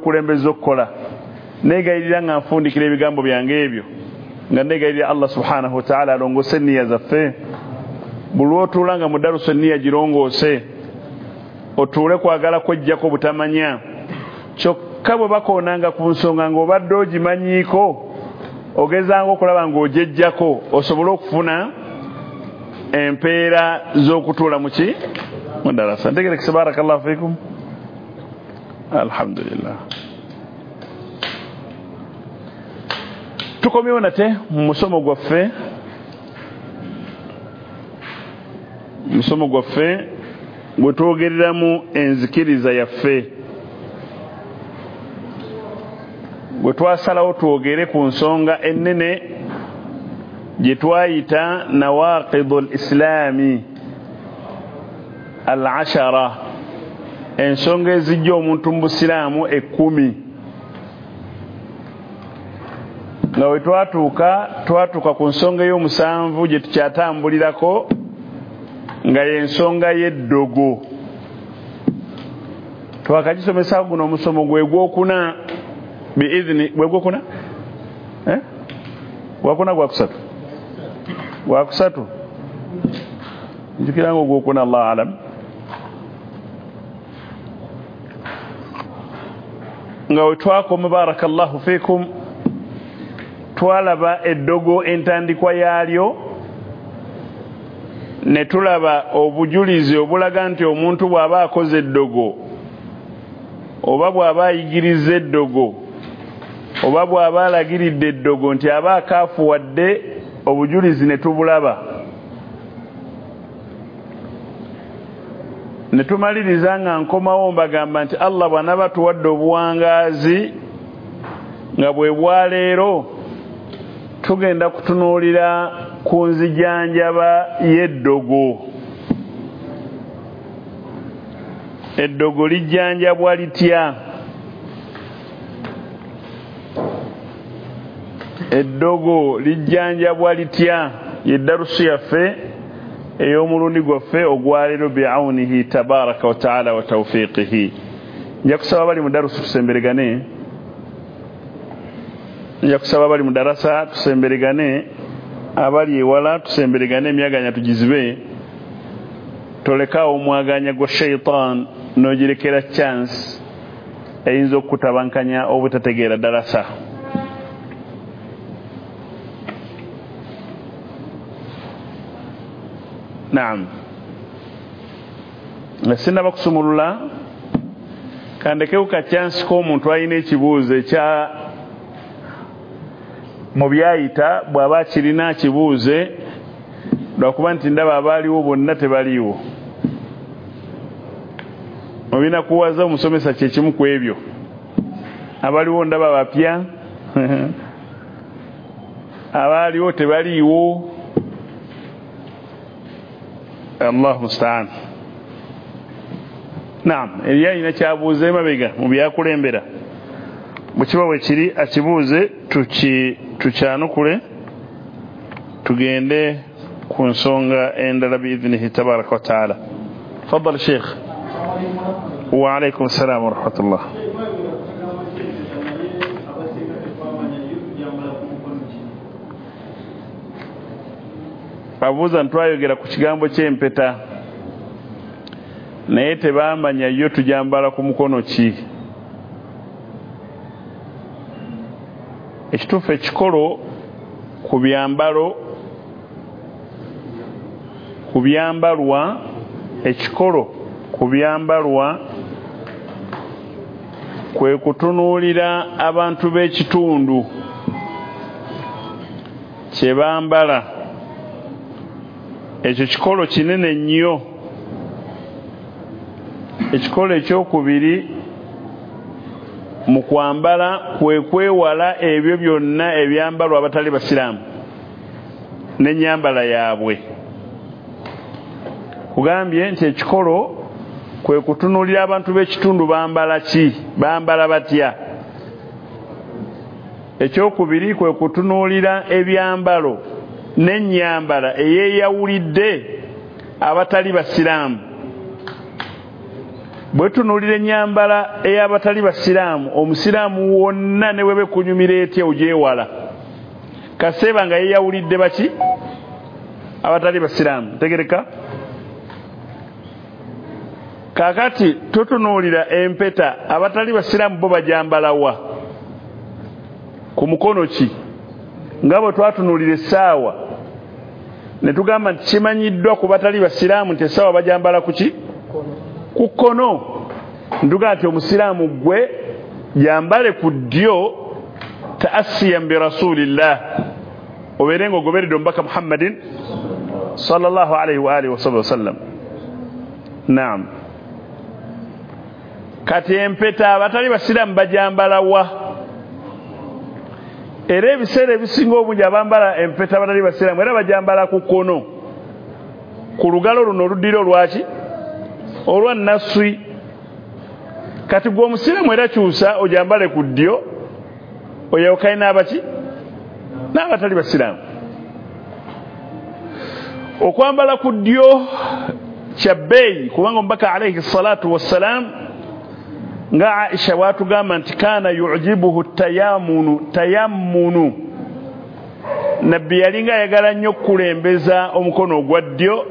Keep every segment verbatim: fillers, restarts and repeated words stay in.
kulembeza okukola negayirira nga nfundikira ebigambo byange ebyo nga negayirira Allah subhanahu wa ta'ala alongose nniya zaffe buli otuula nga mu daruso nniya girongoose otuule kwagala kwejjako butamanya kyokka bwe bakoonanga ku nsonga ng'obadde ogimanyiiko ogezanga okulaba ng'ojejjako osobole okufuna empeera z'okutuula mu ki mu darasa ntegerekese barakallahu fikum alhamdulillah tukomyewo nate mu musomo gwaffe musomo gwaffe gwe twogereramu enzikiriza yaffe gwe twasalawo twogere ku nsonga ennene gye twayita nawaqidu l islaami al ashara ensonga ezijja omuntu mu busiraamu ekkumi nga we twatuuka twatuuka ku nsonga y'omusanvu gye tukyatambulirako nga y'ensonga y'eddogo twakagisomesa guno omusomo gwe gwokuna biidhini gwe gwokuna eh? gwakuna gwakusatu gwakusatu njukira nga ogwokuna Allah alam nga we twakoma barakallahu fikum twalaba eddogo entandikwa yaalyo ne tulaba obujulizi obulaga nti omuntu bw'aba akoze eddogo oba bw'aba ayigiriza eddogo oba bw'aba alagiridde eddogo nti aba akaafuwadde obujulizi ne tubulaba ne tumaliriza nga nkomawo mbagamba nti Allah bw'anaaba tuwadde obuwangaazi nga bwe bwaleero tugenda kutunuulira ku nzijanjaba y'eddogo eddogo lijjanjabwa litya eddogo lijjanjabwa litya yeddarusu yaffe ey'omulundi gwaffe ogwaleero bi'awnihi tabaraka wa ta'ala wa tawfiqihi nja kusaba bali mu darusu tusemberegane nja kusaba bali mu darasa tusemberegane abali ewala tusemberegane emyaganya tugizibe tolekaawo omwaganya gwa shaitan n'ogirekera chance eyinza okukutabankanya obutategeera darasa naam nga sinaba kusumulula kandekewo ka chance k'omuntu alina ekibuuzo ekya mu byayita bw'aba akirina akibuuze lwakuba nti ndaba abaaliwo bonna tebaliiwo obina kuwaza omusomesa kyekimu ku ebyo abaliwo ndaba bapya abaaliwo tebaliiwo Allahu musta'an naam eriyo alina kyabuuza emabega mu byakulembera bwe kiba bwe kiri akibuuze tukyanukule tugende ku nsonga endala biidhnihi tabaraka wa ta'ala tafadhal sheikh wa alaykum assalam wa rahmatullah abuuza ntwayogera ku kigambo ky'empeta naye tebamanya yo tujambala ku mukono ki ekituufu ekikolo ku byambalo ku byambalwa ekikolo ku byambalwa kwe kutunuulira abantu b'ekitundu kye bambala ekyo kikolo kinene nnyo ekikolo ekyokubiri mu kwambala kwe kwewala ebyo byonna ebyambalwa abatali basiraamu n'ennyambala yaabwe kugambye nti ekikolo kwe kutunuulira abantu b'ekitundu bambala ki bambala batya ekyokubiri kwe kutunuulira ebyambalo n'ennyambala eyeeyawulidde abatali basiraamu bwe tunuulira ennyambala ey'abatali basiraamu omusiraamu wonna ne webe kunyumira etya ogyewala kaseeba nga yeyawulidde baki abatali basiraamu tegereka kakati tutunuulira empeta abatali basiraamu bo bajambalawa ku mukono ki nga bwe twatunuulira essaawa ne tugamba nti kimanyiddwa ku batali basiraamu nti essaawa bajambala ku ki ku kkono ntuga nti omusiraamu gwe jambale ku ddyo taasiyan bi rasulillah obeere nga ogoberedde omubaka muhammadin sallallahu alaihi wa alihi wasallam. Naam, kati empeta abatali basiraamu bajambalawa era ebiseera ebisinga obungi abambala empeta abatali basiraamu era bajambala ku kkono ku lugalo luno oluddira olwaki olwa naswi. Kati gwe omusiraamu era kyusa ojambale ku ddyo oyawukane n'abaki n'abatali basiraamu. Okwambala ku ddyo kya bbeeyi kubanga omubaka alaihi salatu wassalam nga Aisha bwatugamba nti kaana yujibuhu tayamunu tayammunu, nabbi yalinga ayagala nnyo okukulembeza omukono ogwa ddyo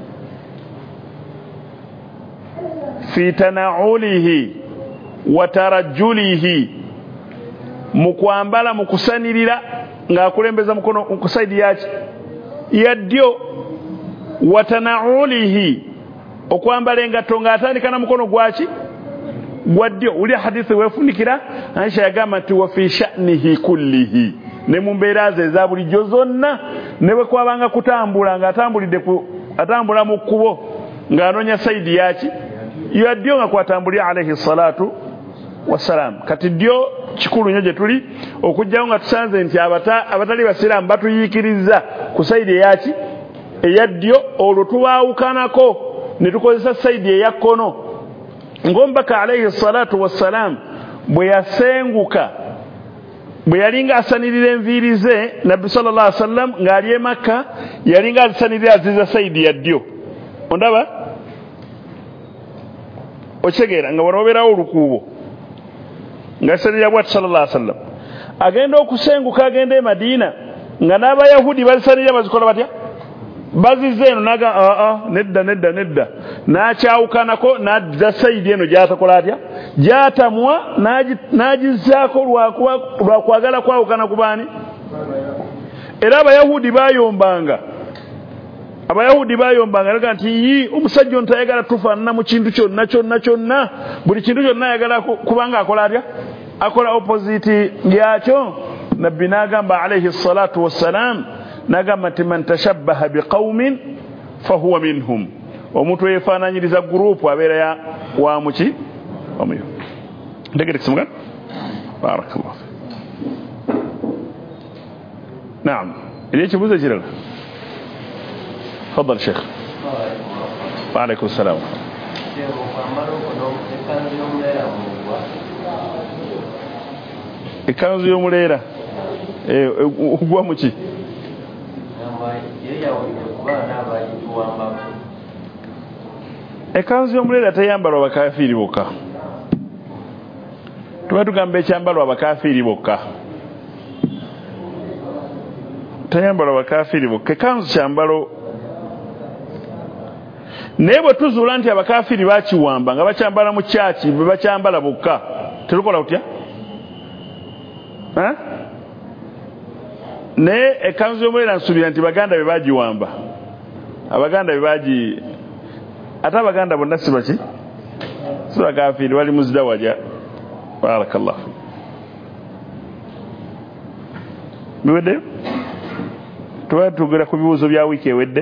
fi tanaulihi wa tarajjulihi, mu kwambala mu kusanirira ng'akulembeza mukono ku saidi yaki ya ddyo, wa tanaulihi okwambala engatto ng'atandika na mukono gwaki gwa ddyo. Uli hadithi weefunikira Aisha yagamba nti wa fi sha'nihi kullihi, ne mu mbeera ze eza bulijjo zonna, ne bwe kwabanga kutambula ng'atambulidde ku atambula mu kkubo ng'anoonya saidi yaki ya ddyo nga kwatambulira alaihi salatu wassalam. Kati ddyo kikulu nnyo gye tuli okujjawo nga tusanze nti abata, abatali basiraamu batuyiikiriza ku saidi eyaki eya ddyo, olwo tubaawukanako ne tukozesa saidi eya kkono. Ng'omubaka alaihi salatu wassalam bwe yasenguka bwe yalinga asanirira enviiri ze, nabbi sallallahu alaihi wasallam ng'ali e Makka yalinga azisanirira aziza saidi ya ddyo. Ondaba okitegeera nga wano obeerawo olukuubo ng'asanirira bw'ati sallallahu alaihi wasallam. Agenda okusenguka agenda e Madiina nga n'abayahudi bazisanirira bazikola batya bazize eno naga aa nedda nedda nedda n'akyawukanako n'adda saidi eno gyatakola atya gyatamwa n'agizaako lwakwagala kwawukana ku baani. Era abayahudi bayombanga abayahudi bayombanga naga nti yi omusajja ono tayagala tufaanana mu kintu kyonna kyonna kyonna, buli kintu kyonna ayagala kubanga akola atya akola opposite yakyo. Nabbi n'agamba alaihi salatu wassalam n'agamba nti man tashabbaha biqaumin fahuwa minhum, omuntu eyefaananyiriza gurupu abeera ya wa muki omuyo. Ndegere kisimugana barakallahu fi. Naam, eri ekibuuzo ekirala tafadhal sheikh. Wa alaikum salaam. Ekanzu y'omuleera ogwa muki ekanzu y'omuleera teyambalwa abakafiiri bokka, tuba tugamba ekyambalwa abakafiiri bokka, teyambalwa abakafiiri bokka. Ekanzu kyambalo, naye bwe tuzuula nti abakafiiri bakiwamba nga bakyambala mu kyaki bwe bakyambala bokka, terukola kutya? Naye ekanzu y'omuleera nsuubira nti baganda be bagiwamba, abaganda be bagi ate abaganda bonna si baki si bakafiiri, bali muzida wajja. Barakallahu biweddeyo. Tuba tugera ku bibuuzo bya wiiki ewedde,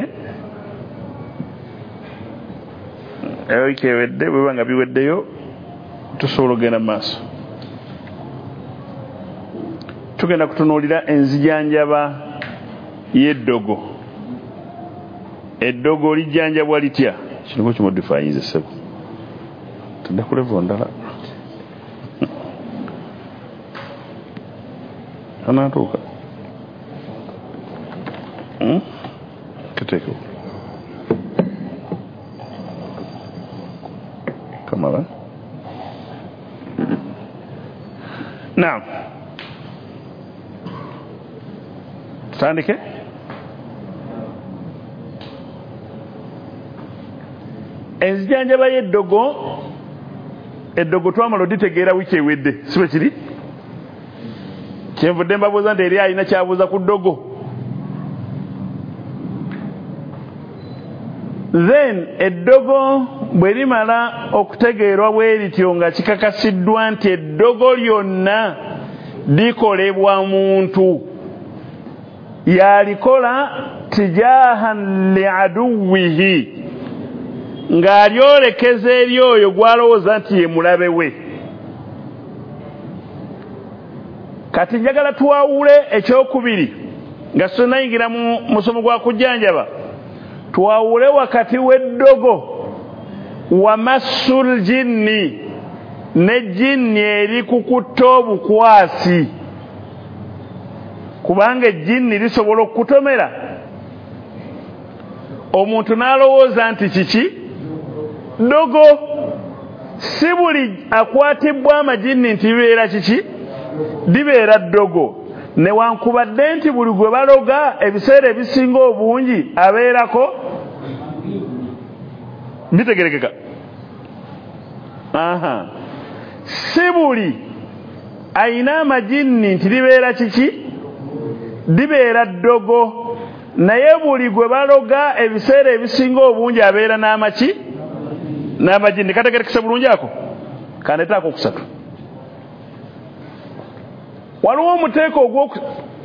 wiiki ewedde bwe banga biweddeyo tusobola okugenda mu maaso. Tugenda kutunuulira enzijanjaba y'eddogo. Eddogo lijjanjabwa litya? Kino kimodifaayinze ssebo tudde ku level ndala anaatuuka kateeko kamala naam tutandike enzijanjaba y'eddogo eddogo twamala oditegeera wiiki ewedde si bwe kiri kyenvudde mbabuuza nti eri alina kyabuuza ku ddogo then eddogo bwe limala okutegeerwa bwe lityo nga kikakasiddwa nti eddogo lyonna likolebwa muntu yalikola tijahan liaduwihi ng'alyolekeza eri oyo gw'alowooza nti ye mulabe we. Kati njagala twawule ekyokubiri nga sonnayingira mu musomo gwa kujjanjaba, twawule wakati w'eddogo wa massul jinni ne jinni eri kukutta obukwasi, kubanga ejjinni lisobola okukutomera omuntu n'alowooza nti kiki ddogo. Si buli akwatibwa amajinni nti libeera kiki libeera ddogo, newankubadde nti buli gwe baloga ebiseera ebisinga obungi abeerako bitegerekeka. aha si buli ayina amajinni nti libeera kiki libeera ddogo, naye buli gwe baloga ebiseera ebisinga obungi abeera n'amaki n'amajinni. Kategerekese bulungi ako kanetaako okusatu. Waliwo omuteeko ogwoku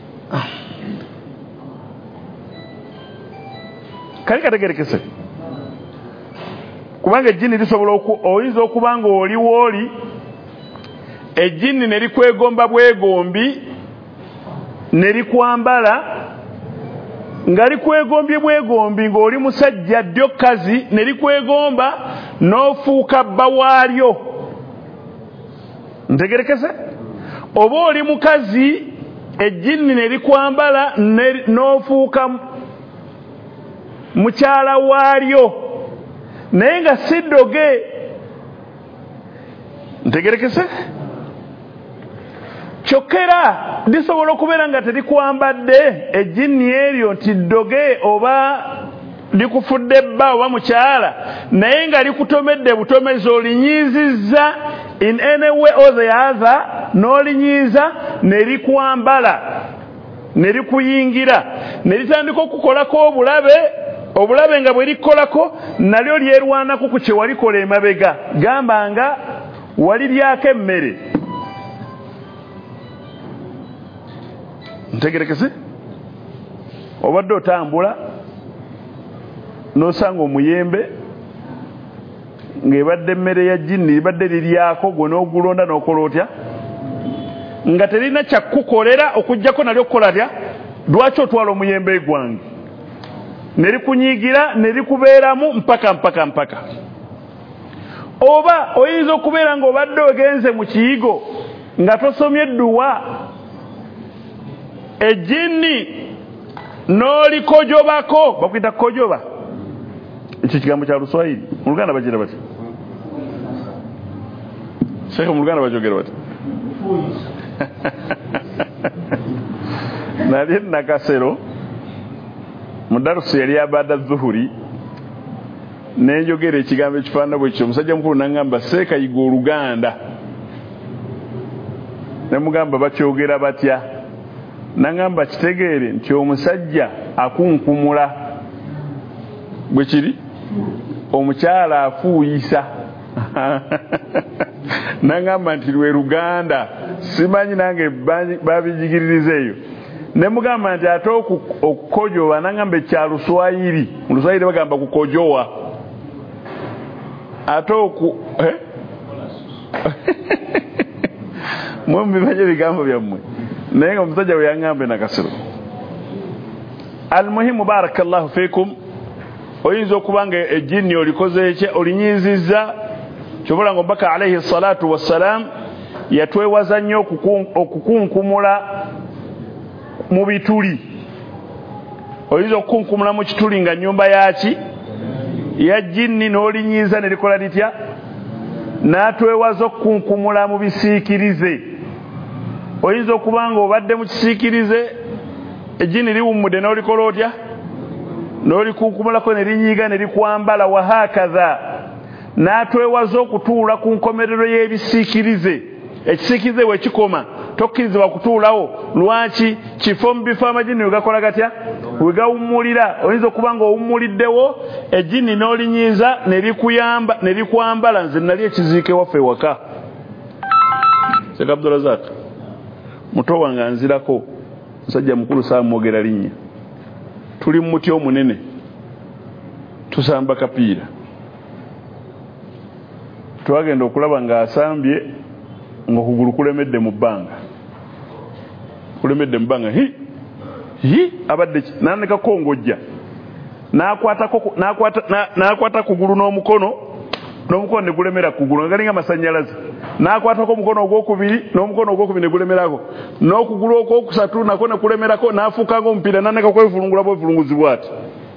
kali kategerekese, kubanga ejjinni lisobola oyinza okuba nga oli wooli ejjinni ne likwegomba bwegombi ne likwambala, nga likwegombye bwegombi ng'oli musajja ddyo kazi, ne likwegomba n'ofuuka bba waalyo. Ntegerekese? Oba oli mukazi ejjinni ne likwambala n'ofuuka mukyala waalyo naye nga si ddoge. Ntegerekese? Kyokera lisobola okubeera nga terikwambadde ejjinni eryo nti ddoge oba likufudde bba oba mukyala, naye nga likutomedde butomezi, olinyiizizza in any way or the other, n'olinyiiza ne likwambala ne likuyingira ne litandika okukolako obulabe. Obulabe nga bwe likolako nalyo lyerwanako ku kye walikola emabega, gamba nga waliryako emmere. Ntegerekese? Obadde otambula n'osanga omuyembe ng'ebadde emmere ya jjinni libadde liryako, gwe n'ogulonda n'okola otya nga terina kyakukolera okuggyako nalyo okukola tya, lwaki otwala omuyembe gwange, ne likunyiigira ne likubeeramu mpaka mpaka mpaka. Oba oyinza okubeera ng'obadde ogenze mu kiyigo nga tosomye edduwa, ejjinni n'olikojobako, bakuyita kojoba, ekyo kigambo kya Luswayiri. Mu Luganda bagira bati? Sheikh, mu Luganda bakyogera bati? Nali nakasero mu darusu yali abada zuhuri nenjogera ekigambo ekifaanana bwe kityo. Omusajja mukulu n'aŋŋamba seekayiga Oluganda, ne mugamba bakyogera batya? N'aŋŋamba kitegeere nti omusajja akunkumula bwe kiri, omukyala afuuyisa. N'aŋŋamba nti lwe Luganda, simanyi nange babijigiririza eyo. Ne mugamba nti ate okukojowa, n'aŋŋamba ekya Luswayiri, mu Luswayiri bagamba kukojowa ate oku eh? mwe mubimanye ebigambo byammwe, naye nga omusajja we yaŋŋambe nakasiro. Almuhimu, barakallahu fikum, oyinza okuba nga ejjinni olikoze ekye, olinyiizizza. Kyobola nga Omubaka alayhi salatu wassalam yatwewaza nnyo okukunkumula mu bituli. Oyinza okukunkumula mu kituli nga nnyumba yaki ya jjinni, n'olinyiiza ne likola litya, n'atwewaza okukunkumula mu bisiikirize. oyinza okubanga obadde mu kisiikirize ejjini liwummudde n'olikola otya n'olikukumulako ne linyiiga ne likwambala wahakaza n'atwewaza okutuula ku nkomerero y'ebisiikirize ekisiikirize we kikoma tokkirizibwa kutuulawo lwaki kifo mu bifo amajjini we gakola gatya we gawummulira oyinza okuba nga owummuliddewo ejjini n'olinyiiza ne likuyamba ne likwambala nze nali ekiziike waffe ewaka Sheikh Abdulrazak muto wange anzirako musajja mukulu saamwogera linnya tuli mu muti omunene tusamba kapiira twagenda okulaba ng'asambye ng'okugulu kulemedde mu bbanga kulemedde mu bbanga hi hi abadde n'aneka kongojja n'akwatako n'akwata n'akwata kugulu n'omukono n'omukono ne gulemera kugulu nga galinga masannyalaze n'akwatako omukono ogwokubiri n'omukono ogwokubiri ne gulemerako n'okugulu okwokusatu nako ne kulemerako n'afuuka ng'omupiira n'aneka kwevulungula bwevulunguzibwa ati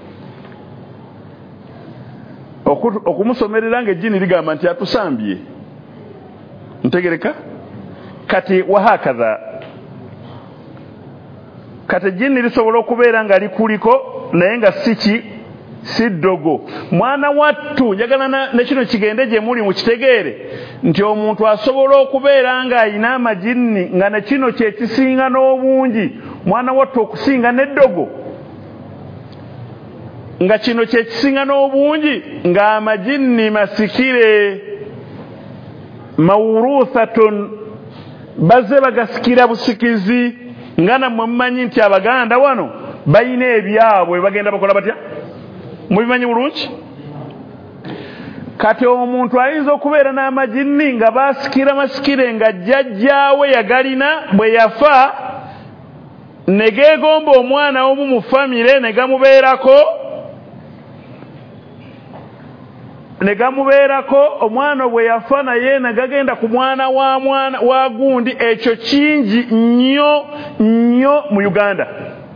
okumusomerera ng'ejjini ligamba nti atusambye ntegereka kati wahakaza kati ejjini lisobola okubeera nga likuliko naye nga siki si ddogo mwana wattu njagala ne kino kigende gye muli mukitegeere nti omuntu asobola okubeera ng'ayina amajjini nga ne kino kye kisinga n'obungi mwana wattu okusinga n'eddogo nga kino kye kisinga n'obungi ng'amajjini masikire mawuruthatun bazze bagasikira busikizi nga nammwe mumanyi nti abaganda wano bayina ebyabwe bagenda bakola batya mubimanyi bulungi kati omuntu ayinza okubeera n'amajjini nga basikira masikire nga jjajjaawe yagalina bwe yafa ne geegomba omwana omu mu famire ne gamubeerako ne gamubeerako omwana bwe yafa naye ne gagenda ku mwana wa mwana wa gundi ekyo kingi nnyo nnyo mu Uganda.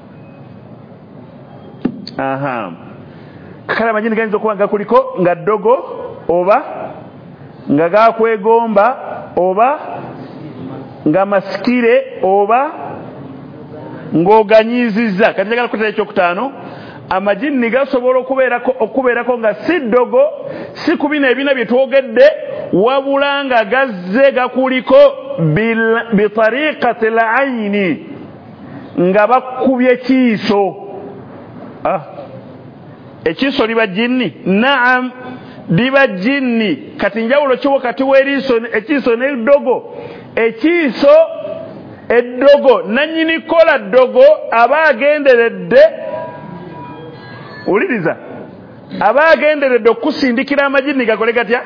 aha kale amajjini gayinza okuba nga kuliko nga ddogo oba nga gakwegomba oba nga masikire oba ng'oganyiizizza kati njagala kutera ekyokutaano amajjini gasobola okubeerako okubeerako nga si ddogo si ku bino ebina bye twogedde wabula nga gazze gakuliko bitariqati l-ayni nga bakubye kiiso ah ekiiso liba jjini naam liba jjini kati njawulo kiwo kati w'eriiso ekiiso n'eddogo ekiiso eddogo nannyini kola ddogo aba agenderedde uliriza aba agenderedde okusindikira amajjini gakole gatya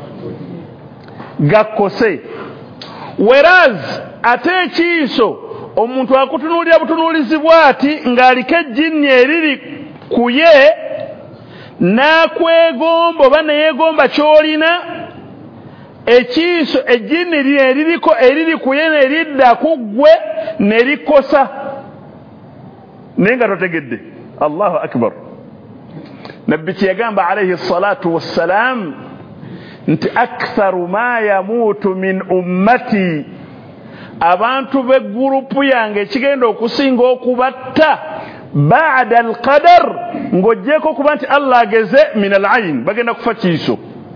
gakkose whereas ate ekiiso omuntu akutunuulira butunuulizibwa ati ng'aliko ejjini eriri ku ye n'akwegomba oba neyeegomba ky'olina ekiiso ejjini lye eririko eriri ku ye neridda ku ggwe ne likosa naye nga totegedde. Allahu akbar. nabbi kyeyagamba alayhi salatu wassalam nti aktharu ma yamuutu min ummati abantu b'eggurupu yange ekigenda okusinga okubatta baada alqadar ng'oggyeko kuba nti Allah ageze min al-ayn bagenda kufa kiiso.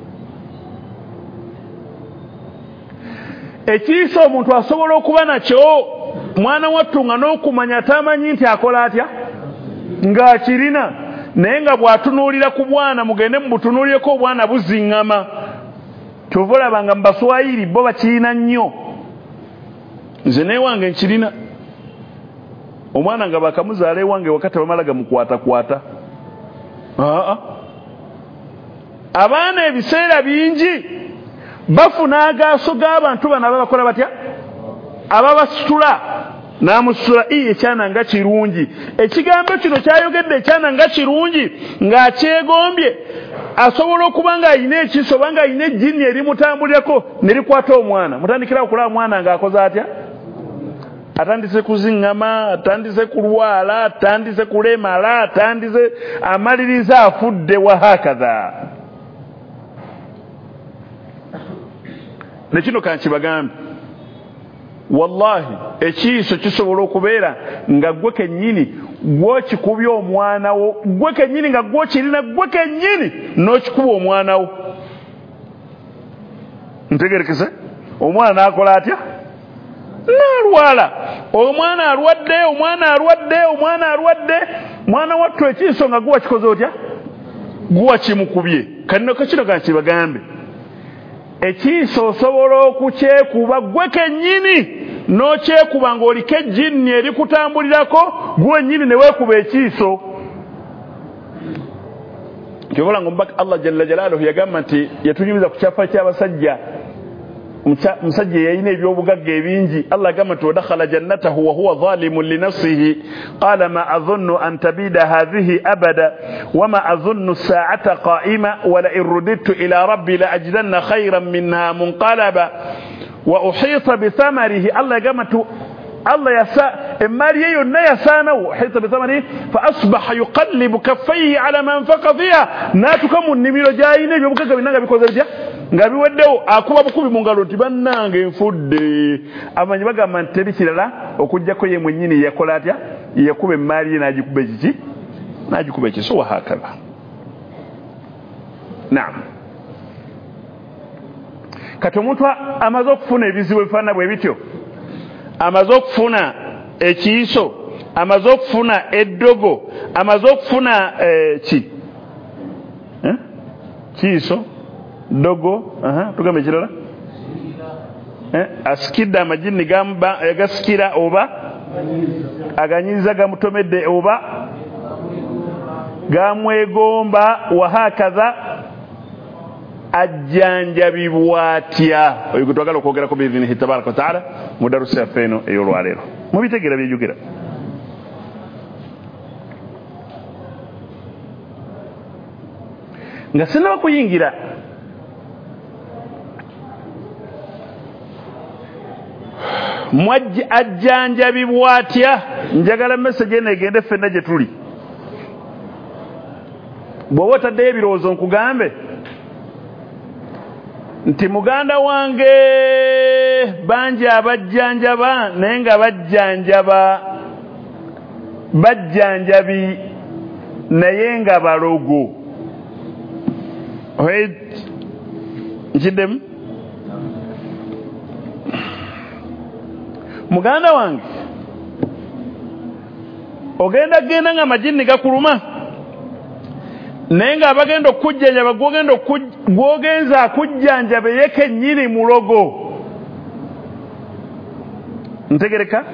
ekiiso omuntu asobola okuba nakyo mwana wattu nga n'okumanya tamanyi nti akola atya ng'akirina naye nga bw'atunuulira ku bwana mugende mubutunuulireko obwana buziŋŋama kyova olaba nga mu baswayiri bo bakirina nnyo nze neewange nkirina omwana nga bakamuzaala ewange wakati bamala gamukwatakwata aa abaana ebiseera bingi bafuna agaaso g'abantu bano ababakola batya ababasitula n'amusitula ii ekyana nga kirungi ekigambo kino kyayogedde ekyana nga kirungi ng'akyegombye asobola okuba ng'ayina ekiiso oba ng'ayina ejjini erimutambulirako ne likwata omwana mutandikira okulaba mwana ng'akoze atya atandise kuziŋŋama atandise kulwala atandise kulemala atandise amaliriza afudde wahakaza. ne kino kankibagambe wallahi ekiiso kisobola okubeera nga gwe kennyini gw'okikubya omwana wo, gwe kennyini nga gw'okirina gwe kennyini n'okikuba omwana wo. Ntegerekese? Omwana n'akola atya? N'alwala. Omwana alwadde, omwana alwadde, omwana alwadde, mwana wattu ekiiso nga gwe wakikoze otya? Gwe wakimukubye. Kano kakino ka kibagambe. Ekiiso osobola okukyekuba gwe kennyini n'okyekuba ng'oliko ejjinni erikutambulirako gwe nnyini ne weekuba ekiiso. Kyobola ng'omubaka Allah jalla jalaaluhu yagamba nti yatunyumiza ku kyafa ky'abasajja musajja yalina ebyobugagga ebingi. Allah agamba nti wadakhala jannatahu wa huwa zalimun li nafsihi qala ma adhunnu an tabida hadhihi abada wama adhunnu as-sa'ata qa'ima wa la in rudidtu ila rabbi la ajidanna khayran minha munqalaba wa uhita bi thamarihi. Allah agamba nti Allah yasa emali yonna yasaanawo uhita bi thamarihi fa asbaha yuqallibu kaffayhi ala ma anfaqa fiha. Natuka mu nnimiro gy'alina ebyobugagga binanga bikoze bitya nga biweddewo, akuba bukubi mu ngalo nti bannange nfudde. Amanyi bagamba nti teri kirala okuggyako ye mwennyini yakola atya, yakuba emmaali ye n'agikuba ekiki, n'agikuba ekiso wa hakadha. Naam, kati omuntu amaze okufuna ebizibu ebifaanana bwe bityo, amaze okufuna ekiiso, amaze okufuna eddogo, amaze okufuna eh, ki eh? kiiso dogo, aha, tugambe kirala eh, asikidde amajini gamba agasikira oba aganyiza gamutomedde oba gamwegomba wa hakaza ajjanjabibwa atya. Oyo gwe twagala okwogerako biidhinihi tabaraka wa taala mu darusi yaffe eno ey'olwaleero. Mubitegeera byejjukira. Nga sinaba kuyingira mwajja ajjanjabibwa atya, njagala message eno egende ffenna gye tuli. Bw'oba otaddeyo ebirowoozo nkugambe nti muganda wange bangi abajjanjaba naye nga bajjanjaba bajjanjabi naye nga balogo. Nkiddemu muganda wange ogenda genda nga amajini gakuluma naye nga abagenda okujjanjaba gwogenza akujjanjaba ye kennyini mulogo. Ntegereka?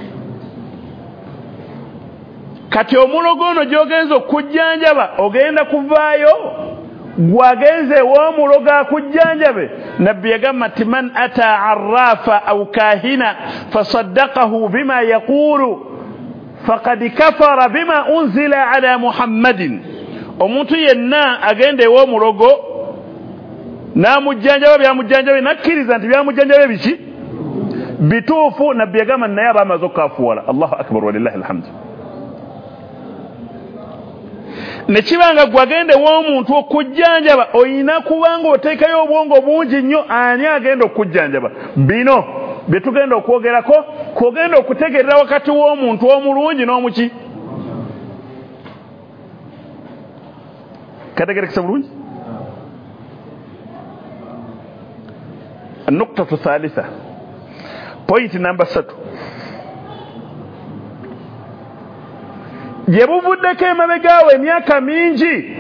Kati omulogo ono gyogenza okujjanjaba ogenda kuvaayo gwagenze w'omulogo akujjanjabe. Nabbi yagamba nti man ata arrafa au kahina fasaddaqahu bima yaqulu faqad kafara bima unzila ala Muhammadin. Omuntu yenna agenda ew'omulogo n'amujjanjaba byamujjanjabe nakkiriza nti byamujjanjabe biki bituufu, Nabbi yagamba naye aba amaze okkafuwala. Allahu akbar walillahi alhamdu. Nekibanga gwagende w'omuntu okujjanjaba oyina kubanga oteekayo obwongo bungi nnyo. Ani agenda okujjanjaba? Bino bye tugenda okwogerako, kwogenda okutegerera wakati w'omuntu omulungi n'omuki. Kategerekesa bulungi? Nuktatu thalitha, point number satu, gye buvuddeko emabegaawo emyaka mingi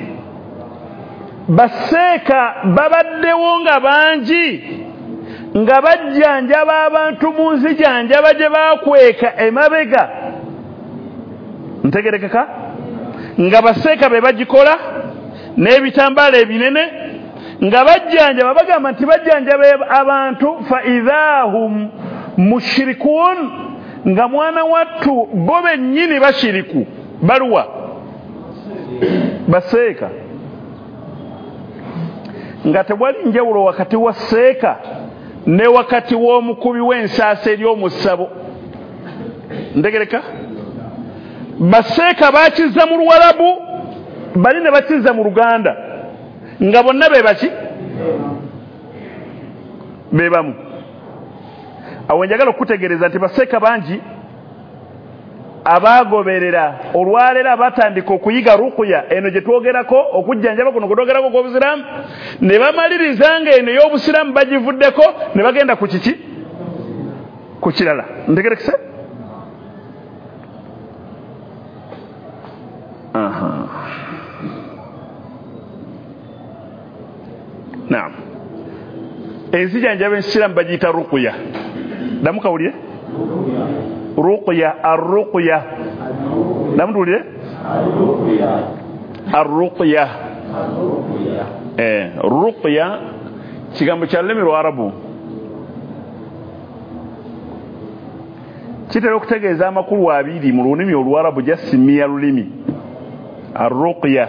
baseeka babaddewo nga bangi nga bajjanjaba abantu mu nzijanjaba gye baakweka emabega. Ntegerekeka? Nga baseeka be bagikola n'ebitambaala ebinene nga bajjanjaba bagamba nti bajjanjaba abantu fa idhahum mushrikun, nga mwana wattu bo bennyini bashiriku. Baluwa baseeka nga tewali njawulo wakati wa seeka ne wakati w'omukubi w'ensaasa ery'omusabo. Ntegereka? Baseeka bakiza mu Luwarabu, bali ne bakiza mu Luganda, nga bonna be baki be bamu. awo njagala okutegereza nti baseeka bangi abagoberera olwalera batandika okuyiga ruqya eno gye twogerako okujjanjaba kuno kutwogerako kw'obusiraamu ne bamaliriza nga eno y'obusiraamu bagivuddeko ne bagenda ku kiki ku kirala ntegerekese aha naam enzijanjaba ensiraamu bagiyita ruqya damukawulire ruqya arruqya namutulire arruqya eh ruqya kigambo kya lulimi lwarabu kitera okutegeeza amakulu abiri mu lulimi olwarabu jasimiya lulimi arruqya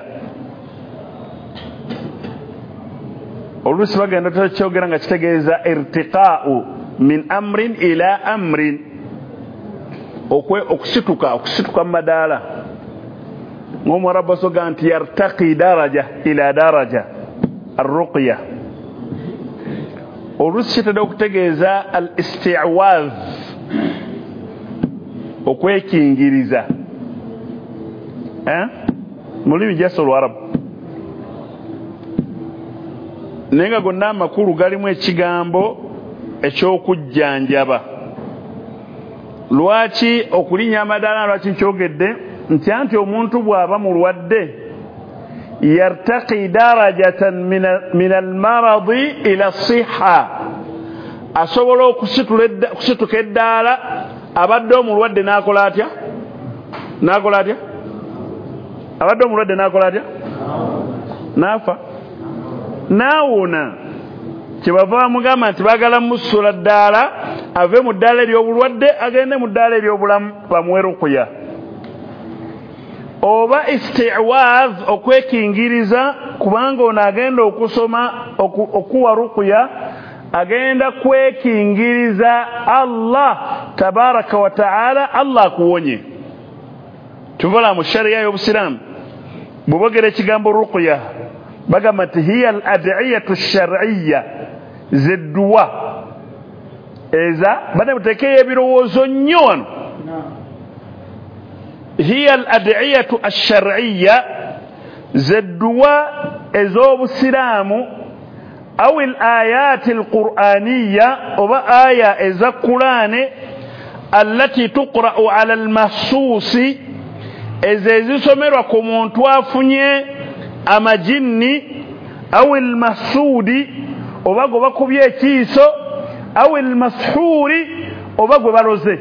oluusi bagenda kyogera nga kitegeeza irtiqaa'u min amrin ila amrin okwe okusituka okusituka madaala ng'omwarabu asoga nti yartaqi daraja ila daraja arruqya oluusi kitera okutegeeza al isti'waaz okwekingiriza eh mulimi jasa olwarabu naye nga gonna amakulu galimu ekigambo eky'okujjanjaba lwaki okulinya amadaala lwaki nkyogedde nti anti omuntu bw'aba mulwadde yartaqi darajatan min almaradi ila siha asobola okusituka eddaala abadde omulwadde n'akola atya n'akola atya abadde omulwadde n'akola atya n'afa naawona kyebava bamugamba nti baagala musula ddaala ave mu ddaala ery'obulwadde agende mu ddaala ery'obulamu bamuwe ruqya oba isti'waaz okwekingiriza kubanga ono agenda okusoma okuwa ruqya agenda kwekingiriza Allah tabaraka wa taala Allah akuwonye tuvola mu sharia y'obusiraamu bw'obogera ekigambo ruqya bagamba nti hiya al ad'iyatu ash-shar'iyya zedduwa eza bane butekeyo ebirowoozo nnyo wano hiya al ad'iyatu ash-shar'iyya zedduwa ez'obusiraamu أو الآيات القرآنية وبا آية إذا قرآن التي تقرأ على المحسوس إذا يسمر كمون توافني أما جني أو المحسود وبا بكو بيكيسو أو المسحور وبا بروزي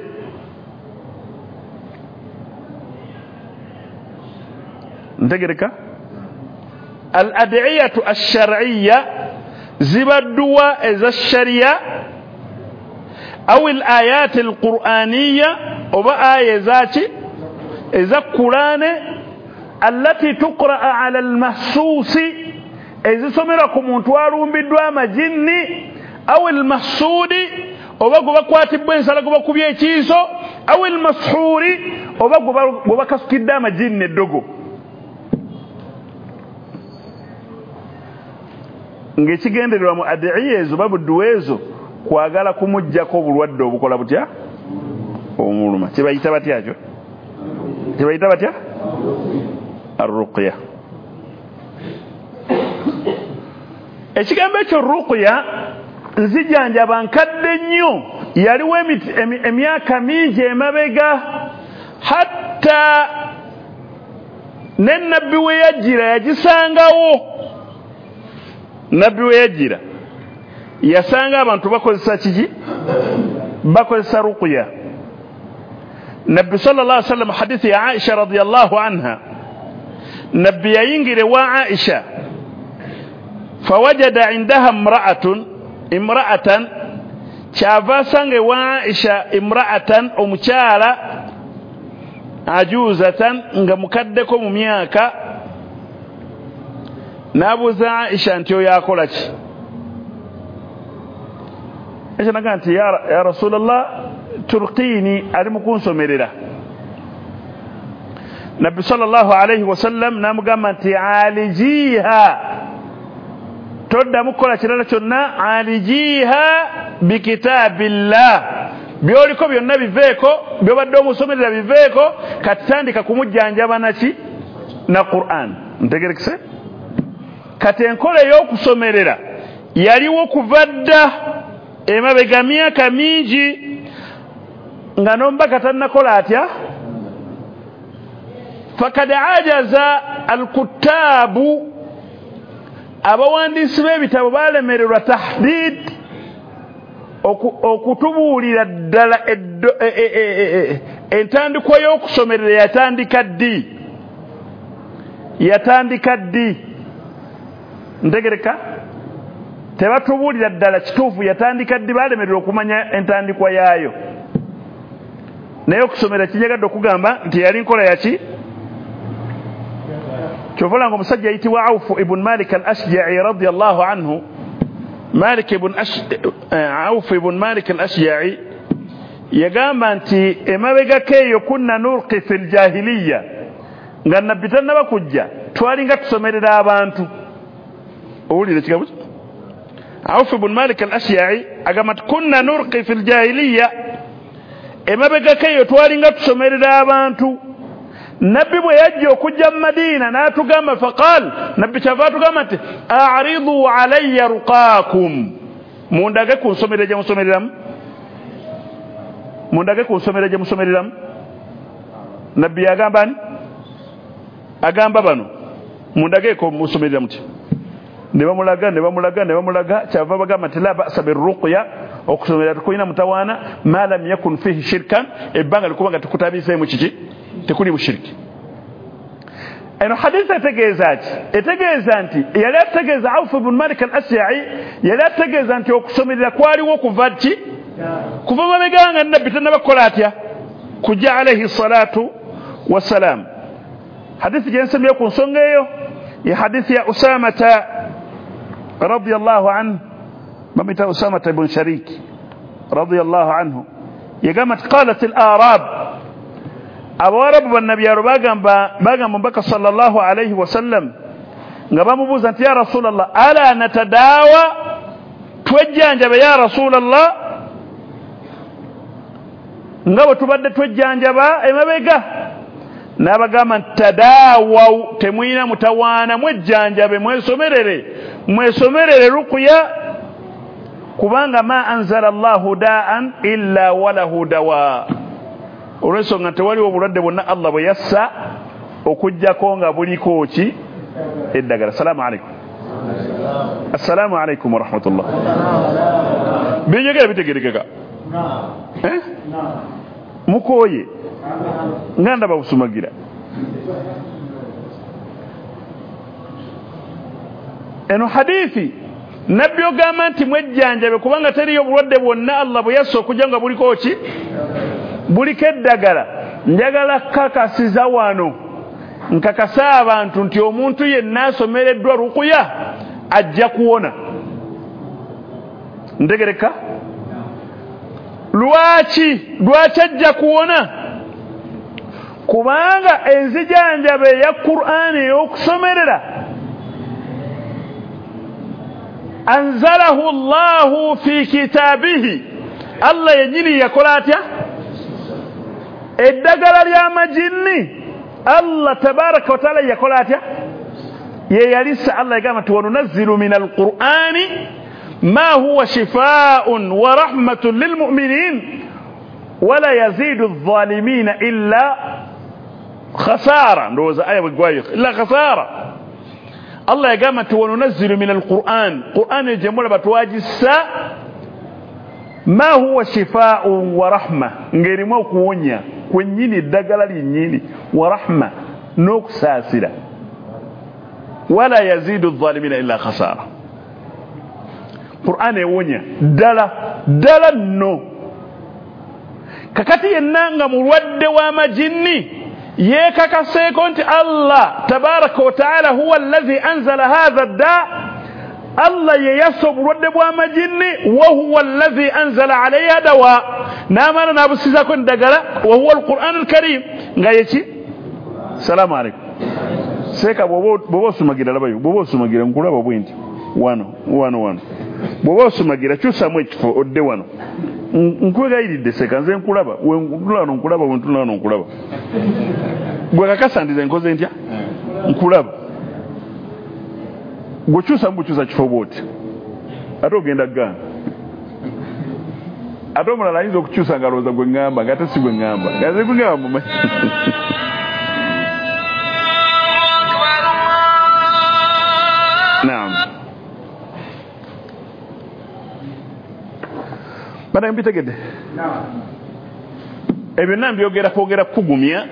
نتجرك الأدعية الشرعية زبدوا إذا الشريعة أو الآيات القرآنية وبآية ذاتي إذا القرآن التي تقرأ على المحسوس إذا سمركم انتوارون بدوام جني أو المحسود وبقوا بكواتب بين سلقوا بكوا بيكيسو أو المسحور وبقوا بكسو كدام جني الدقو ng'ekigendererwa mu adiya ezo babudduwa ezo kwagala kumuggyako obulwadde obukola butya omuluma kyebayita batya kyo kyebayita batya arruqya ekigambo ekyo ruqya nzijanjaba nkadde nnyo yaliwo emyaka mingi emabega hatta n'ennabbi we yajjira yagisangawo nabbi we yajjira yasanga abantu bakozesa kiki bakozesa ruqya nabbi sallallahu alaihi wasallam hadithi ya Aisha radhiyallahu anha nabbi yayingire wa Aisha fawajada indaha imra'atun imra'atan chava sange wa Aisha imra'atan omukyala ajuzatan nga mukaddeko mu myaka nabuza Aisha nti oyo akola ki Aisha naga nti ya, ya Rasulullah turqini ali mukunsomerera Nabi sallallahu alayhi wasallam namugamba nti alijiha todda mukola kirala kyonna alijiha bikitabillah byoliko byonna biveeko byobadde omusomerera biveeko katandika kumujjanjaba naki na Qur'an ntegerekese kati enkola ey'okusomerera yaliwo kuva dda emabega myaka mingi nga n'omubaka tannakola atya fakad ajaza alkutaabu abawandiisi b'ebitabo baalemererwa tahdid okutubuulira ddala entandikwa y'okusomerera yatandika ddi yatandika ddi ntegereka tebatubuulira ddala kituufu yatandika ddi baalemererwa okumanya entandikwa yaayo naye okusomera kinyagadde okugamba nti yali nkola yaki kyovola nga omusajja ayitibwa Awfu ibn Malik al-Ashja'i radiyallahu anhu Malik ibn Awfu ibn Malik al-Ashja'i yagamba nti emabega keeyo kunna nulqi fil jahiliya nga nabbi tannaba kujja twalinga tusomerera abantu owulire kigambo Awfu ibn Malik al-Ashja'i agamba nti kunna nulqi fil jahiliya emabega keeyo twalinga tusomerera abantu nabbi bwe yajja okujja mu Madina n'atugamba faqal nabbi kyava atugamba nti a'ridu alayya ruqaakum mundage ku nsomero gye musomereramu mundage ku nsomero gye musomereramu nabbi yagamba ani agamba bano mundage ko musomereramu ti ne bamulaga ne bamulaga ne bamulaga kyava bagamba nti la ba'sa birruqya okusomera tukulina mutawaana ma lam yakun fihi shirkan ebbanga likubanga tukutabiseemu kiki tekuli bushiriki eno hadith etegeeza ki etegeeza nti yali ategeeza Awf ibn Malik al-Ashja'i yali ategeeza nti okusomerera kwaliwo kuva ki kuva mabega nga nabbi tannabakola atya kujja alayhi salatu wassalam hadithi gyensemye ku nsonga eyo ya hadithi ya Usamata radiyallahu anhu mamita Usamata ibn Sharik radiyallahu anhu yagamba qalat al-arab abawarabu bannabyalo bagamba bagamba mbaka sallallahu alayhi wasallam nga bamubuuza nti ya rasulallah ala natadawa twejjanjaba ya rasulallah nga bwe tubadde twejjanjaba emabega n'abagamba nti tadawaw temwina mutawaana mwejjanjabe mwesomerere mwesomerere ruqya kubanga ma anzala allahu da'an illa walahu dawa olw'ensonga tewaliwo obulwadde bwonna Allah bwe yassa okujjako nga buliko ki eddagala. Assalamu alaikum. Assalamu alaikum wa rahmatullah. Binyegera bitegerekeka eh mukoye nganda babusumagira eno hadithi nabbi ogamba nti mwejjanjabe kubanga teriyo obulwadde bwonna Allah bwe yassa okujja nga buliko ki buliko eddagala. Njagala kakasiza wano nkakasa abantu nti omuntu yenna asomereddwa ruqya ajja kuwona. Ntegereka lwaki lwaki ajja kuwona kubanga enzijanjabe ya Qur'ani ey'okusomerera anzalahu Allahu fi kitabihi Allah yenyini yakola atya eddagala ly'amajinni Allah tabaraka wa taala yakola atya ye yalisa Allah yagamba tuwanunazzilu min alqur'ani ma huwa shifaa'un wa rahmatun lilmu'minin wala yazidu adh-dhalimina illa khasara. Ndoza aya bigwayo illa khasara. Allah yagamba tuwanunazzilu min alqur'an qur'an jemula batwajisa ma huwa shifaa'un wa rahma ngerimu okuwonya kwennyini eddagala lyennyini wa rahma n'okusaasira wala yazidu adh-dhalimina illa khasara. Qur'an ewonya ddala ddala nno. Kakati yenna nga mulwadde w'amajinni yeekakaseeko nti Allah tabaraka wa ta'ala huwa allazi anzala hadha ad-da' Allah ye yassa obulwadde bw'amajinni wa huwa allazi anzala alayha dawa n'amaana n'abusizako eddagala wa huwa al-Qur'an al-Karim nga yeki. Salamu alaikum. Seeka bw'oba osumagira labayo bw'oba osumagira nkulaba bwenti wano wano wano bw'oba osumagira kyusamu ekifo odde wano nkwegayiridde seka nze nkulaba wenkulaba nkulaba wentulaba nkulaba gwe kakasandize nkoze ntya nkulaba gwokyusa mubukyusa kifo bwoti ate ogenda gana ate omulala ayinza okukyusa nga alowooza gwe ŋŋamba nga ate si gwe ŋŋamba ngaze gwe ŋŋamba mumanyi naam bana mbitegedde ebyo nna mbyogera kwogera kugumya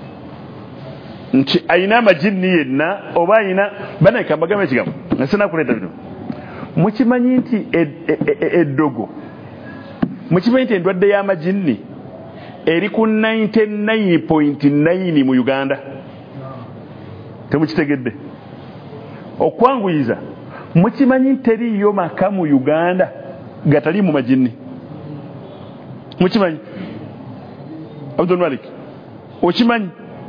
nti ayina amajinni yenna oba ayina banaika mbagambe ekigambo nasina kuleeta bino mukimanyi nti eddogo mukimanyi nti endwadde y'amajinni eri ku ninety-nine point nine mu Uganda temukitegedde okwanguyiza mukimanyi nti teriyo maka mu Uganda gatali mu majinni mukimanyi Abdul Malik okimanyi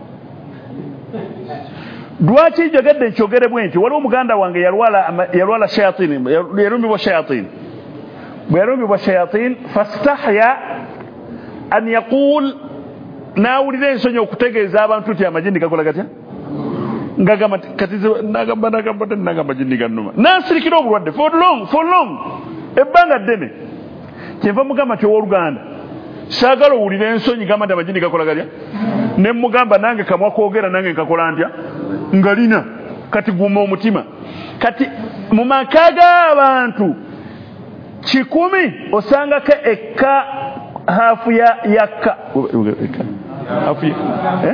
lwaki njogedde nkyogere bwe nti waliwo muganda wange yalwala yalwala shayatin yalumbibwa shayatin bwe yalumbibwa shayatin fastahya an yaqul naawulira ensonyi okutegeeza abantu nti amajinni gakola gatya ngagamba kati nagamba nagamba nagamba jinni gannuma nasirikira obulwadde for long for long ebbanga ddene kyenva mugamba nti owooluganda saagala owulira ensonyi gamba nti amajinni gakola gatya ne mugamba nange kamwa koogera nange nkakola ntya ngalina kati guma omutima kati mu maka g'abantu kikumi osangako ekka hafu ya yakka hafu ya eh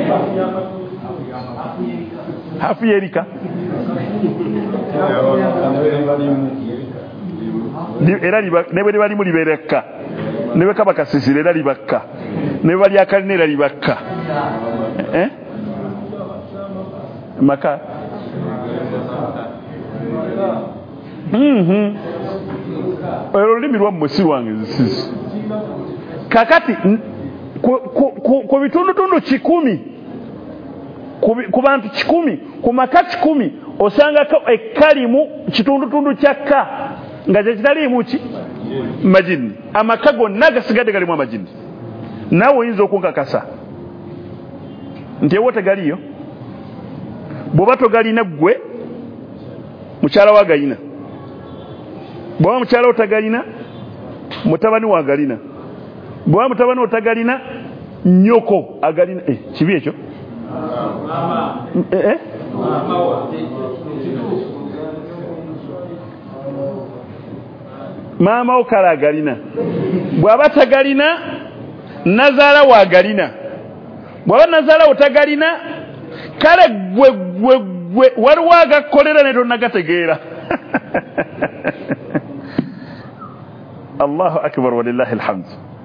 hafu yerika era ne bwe bali muri bereka ne bwe kaba kasisire era libakka ne bali akalina era libakka eh maka mhm olulimi lwa musi wange zisisi kakati ku bitundutundu kikumi ku bantu kikumi ku maka kikumi osangako ekkalimu kitundutundu kyakka nga kyekitaliimu ki majini amaka gonna gasigadde galimu amajini naawe oyinza okunkakasa nti ewo tegaliyo bw'oba togalina ggwe mukyala wa galina bw'oba mukyala wo tagalina mutabani wa galina bw'oba mutabani wo tagalina nnyoko agalina eh, kibi ekyo eh, eh? maama wo kale agalina bw'aba tagalina nazaala wa galina bw'aba nazaala wo tagalina kale gwe gwe gwe waliwo agakolera ne tonnagategeera Allahu akbar walillahi alhamd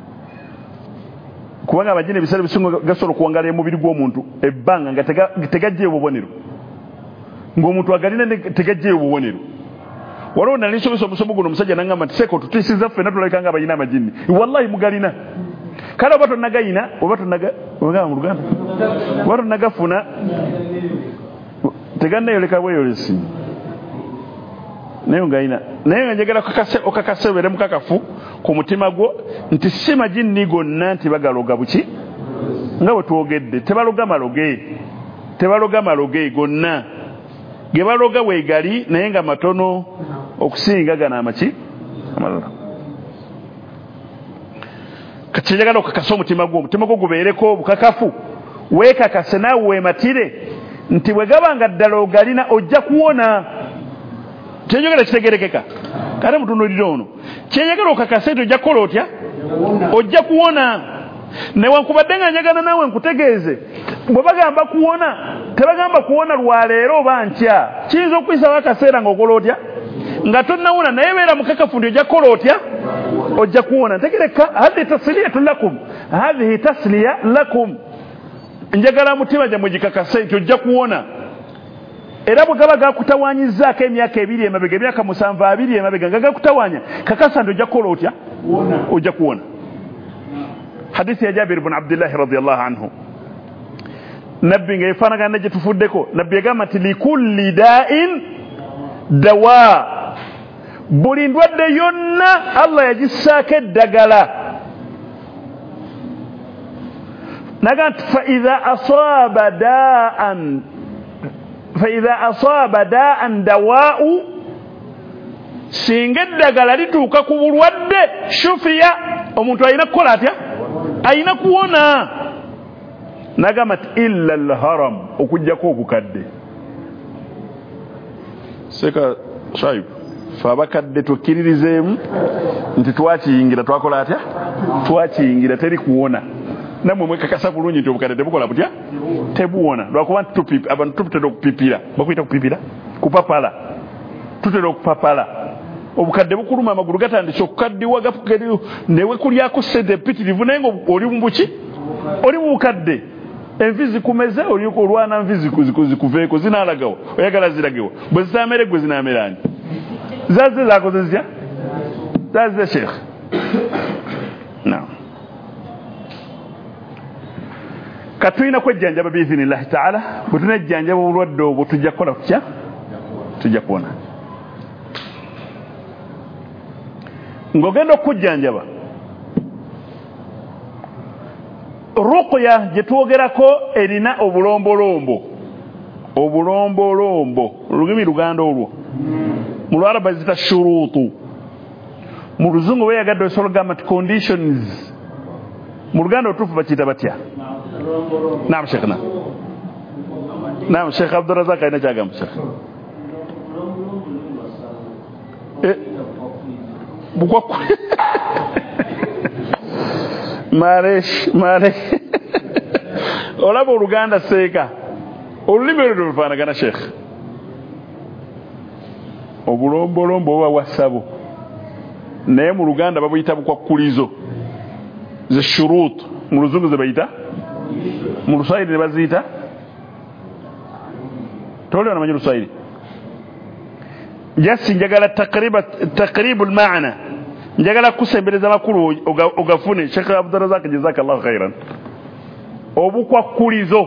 kubanga amajini ebiseera bisinga gasobola okuwangala emubiri gw'omuntu ebbanga nga tegajjeyo bubonero ng'omuntu agalina tegajjeyo bubonero waliwo nali nsomesa omusomo guno omusajja nangamba nti seko tutisiza ffenna tulabika nga abayina amajini wallahi mugalina kale oba tonnagayina oba tonnaga mu Luganda oba tonnagafuna tegannayoleka bweyolesi naye ngayina naye nga njagala okakase obeere mukakafu ku mutima gwo nti si majini gonna nti bagaloga buki nga bwe twogedde tebaloga maloge tebaloga maloge gonna ge baloga weegali naye nga matono okusinga gana amaki amalala kati njagala okakase omutima gwo omutima gwo gubeereko obukakafu weekakase naawe weematire nti bwe gabanga ddala ogalina ojja kuwona kyenjagala kitegerekeka kale mutunuulire ono kyenjagala okakase nti ojja kukola otya ojja kuwona newankubadde nga njagala naawe nkutegeeze bwe bagamba kuwona tebagamba kuwona lwaleero oba nkya kiyinza okuyisawo akaseera ng'okola otya nga tonnawona naye beera mukakafu nti ojja kukola otya ojja kuwona ntegereka hadhihi tasliyatu lakum hadhihi tasliya lakum njagala mutima gyammwe gikakase nti ojja kuwona era bwe gaba gakutawanyizaako emyaka ebiri emabega emyaka musanvu abiri emabega nga gakutawanya kakasa nti ojja kukola otya ojja kuwona hadithi ya Jabir ibn Abdullah radiyallahu anhu nabbi nga yefaanagana gye tufuddeko nabbi yagamba nti likulli da'in dawa buli ndwadde yonna Allah yagissaako eddagala naga nti fa idha asaba da'an fa idha asaba da'an dawa'u singa eddagala lituuka ku bulwadde shufiya omuntu alina kukola atya alina kuwona nagamba nti illa alharam okujjako obukadde seka shaib fabakadde tukkiririzeemu nti twakiyingira twakola atya twakiyingira teri kuwona namwe mwekakasa bulungi nti obukadde tebukola butya tebuwona lwakuba nti abantu tupitera okupipira bakuyita kupipira kupapala tutera okupapala obukadde bukuluma amagulu gatandise okukaddiwa gapukeri newe kulyako sente mpitirivu naye nga oli mubuki oli mu bukadde envi zikumeze oliko olwana nvi zikuveeko zinaalagawo oyagala ziragewo bwe zitamere gwe zinaamerani zaze zakoze zitya zaze sheekh naam katulina kwejjanjaba biizinillahi taala bwe tunejjanjaba obulwadde obwo tujja kukola kutya tujja kuwona ng'ogenda okujjanjaba ruqya gye twogerako erina obulombolombo obulombolombo olulimi luganda olwo mu lwarabu bazita shuruutu mu luzungu beyagadde osobola ogamba nti conditions mu luganda otuufu bakiyita batya naam sheekhna naam sheekh abdurazak alina kyagamba sheekh bukwaku maresh maresh olaba oluganda seeka olulimi olwo lufaanagana sheekh obulombolombo oba wasabo naye mu luganda babuyita bukwakulizo ze shurut mu luzungu ze bayita mu luswahili ne baziyita toliona manyi luswahili jasi njagala takriba takribu almaana njagala kusembereza makulu ogafune Sheikh Abdurazak jazakallahu khairan obukwakulizo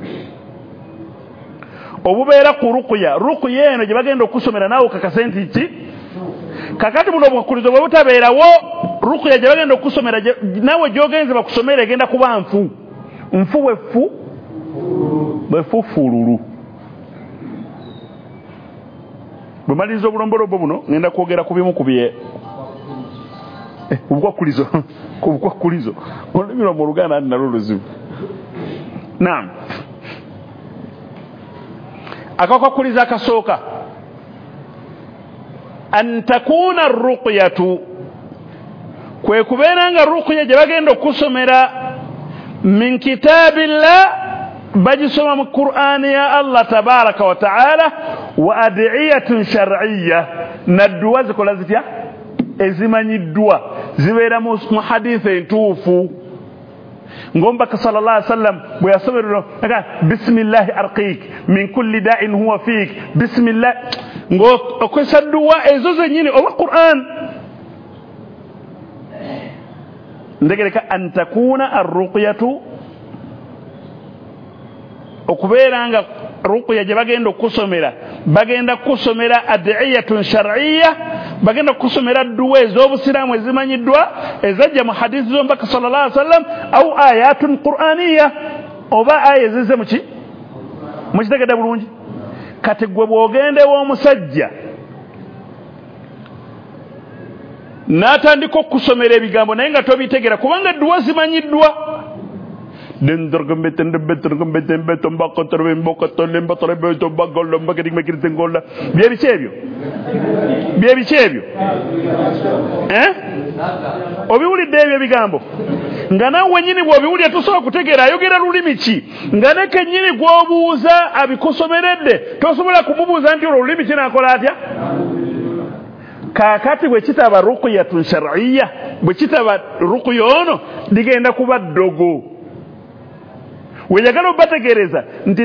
obubeera ku ruqya ruqya eno gye bagenda okusomera naawe kakasenti ki kakati muno obukwakulizo bwe butabeerawo ruqya gye bagenda okusomera naawe gyogenze bakusomera egenda kuba nfu nfu bwefu bwefu fululu bwe maliriza obulombolombo buno ngenda kwogera ku bimu ku bye obukwakulizo ku bukwakulizo olulimi lwa mu luganda andi nalwo luzibu naam akakwakulizo akasooka an takuna arruqyatu kwe kubeera nga ruqya gye bagenda okusomera min kitaabillah bagisoma mu qur'ani ya Allah tabaraka wa taala wa ad'iyatun shar'iyya nadduwa zikola zitya ezimanyiddwa zibeera mu hadithi entuufu ngombaka sallallahu alaihi wasallam bwe yasomerera aka bismillahi arqik min kulli da'in huwa fik bismillah ngo okwesa dduwa ezo zenyini oba qur'an ndegereka an takuna arruqyatu okubeera nga ruqya gye bagenda okusomera bagenda kusomera ad'iyatun shar'iyya bagenda kusomera dduwa ez'obusiraamu ezimanyiddwa ezajja mu hadithi z'omubaka sallallahu alaihi wasallam au ayatun qur'aniyya oba aya ezize muki mukitegedde bulungi kati gwe bw'ogenda ew'omusajja n'atandika okusomera ebigambo naye nga tobitegera kubanga dduwa zimanyiddwa byebiki ebyo byebiki ebyo obiwulidde ebyo ebigambo nga nawe wenyini bw'obiwulira tosobola kutegeera ayogera lulimi ki nga ne kennyini gw'obuuza abikusomeredde tosobola kumubuuza nti olwo lulimi ki naakola atya kaakati bwe kitaba ruqyatun shar'iyya bwe kitaba ruqya ono ligenda kuba ddogo weyagala obategeereza nti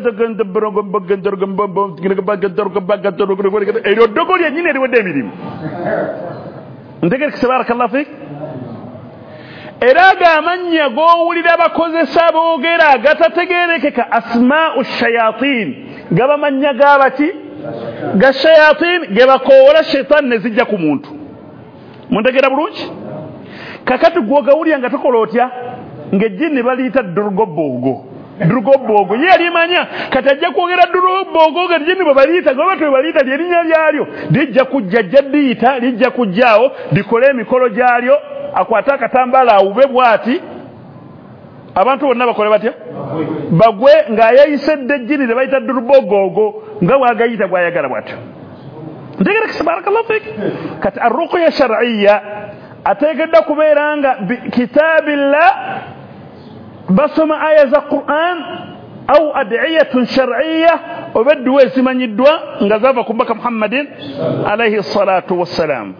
eryo ddogo lyennyini eriwedde emirimu ntegerekese barakallahu fiik era ag'amannya g'owulira bakozesa boogera agatategeerekeka asmaa'u shayatiin gaba mannya g'abaki gashayatin gebakowola shaitan nezijja ku muntu muntegera bulungi kakati gwogawulya nga tokola otya ng'ejjini baliyita durugobogo durugobogo ye alimanya kati ajja kwogera durugobogo nga ejjini bwe baliyita nga bwe baliyita lyerinnya lyalyo lijja kujja jja liyita lijja kujjaawo likole emikolo gyalyo akwate akatambaala awube bw'ati abantu bonna bakole batya bagwe ng'ayayisedde ejjini ne bayita durugobogo nga bw'agayita bw'ayagala bw'atyo ntegerekesa barakallahu fik kati arruqya shar'iyya ateekeddwa kubeera nga kitaabillah basoma aya za Qur'an au ad'iyatun shar'iyya obedduwa ezimanyiddwa nga zava ku Mbaka Muhammadin alayhi salatu wassalam.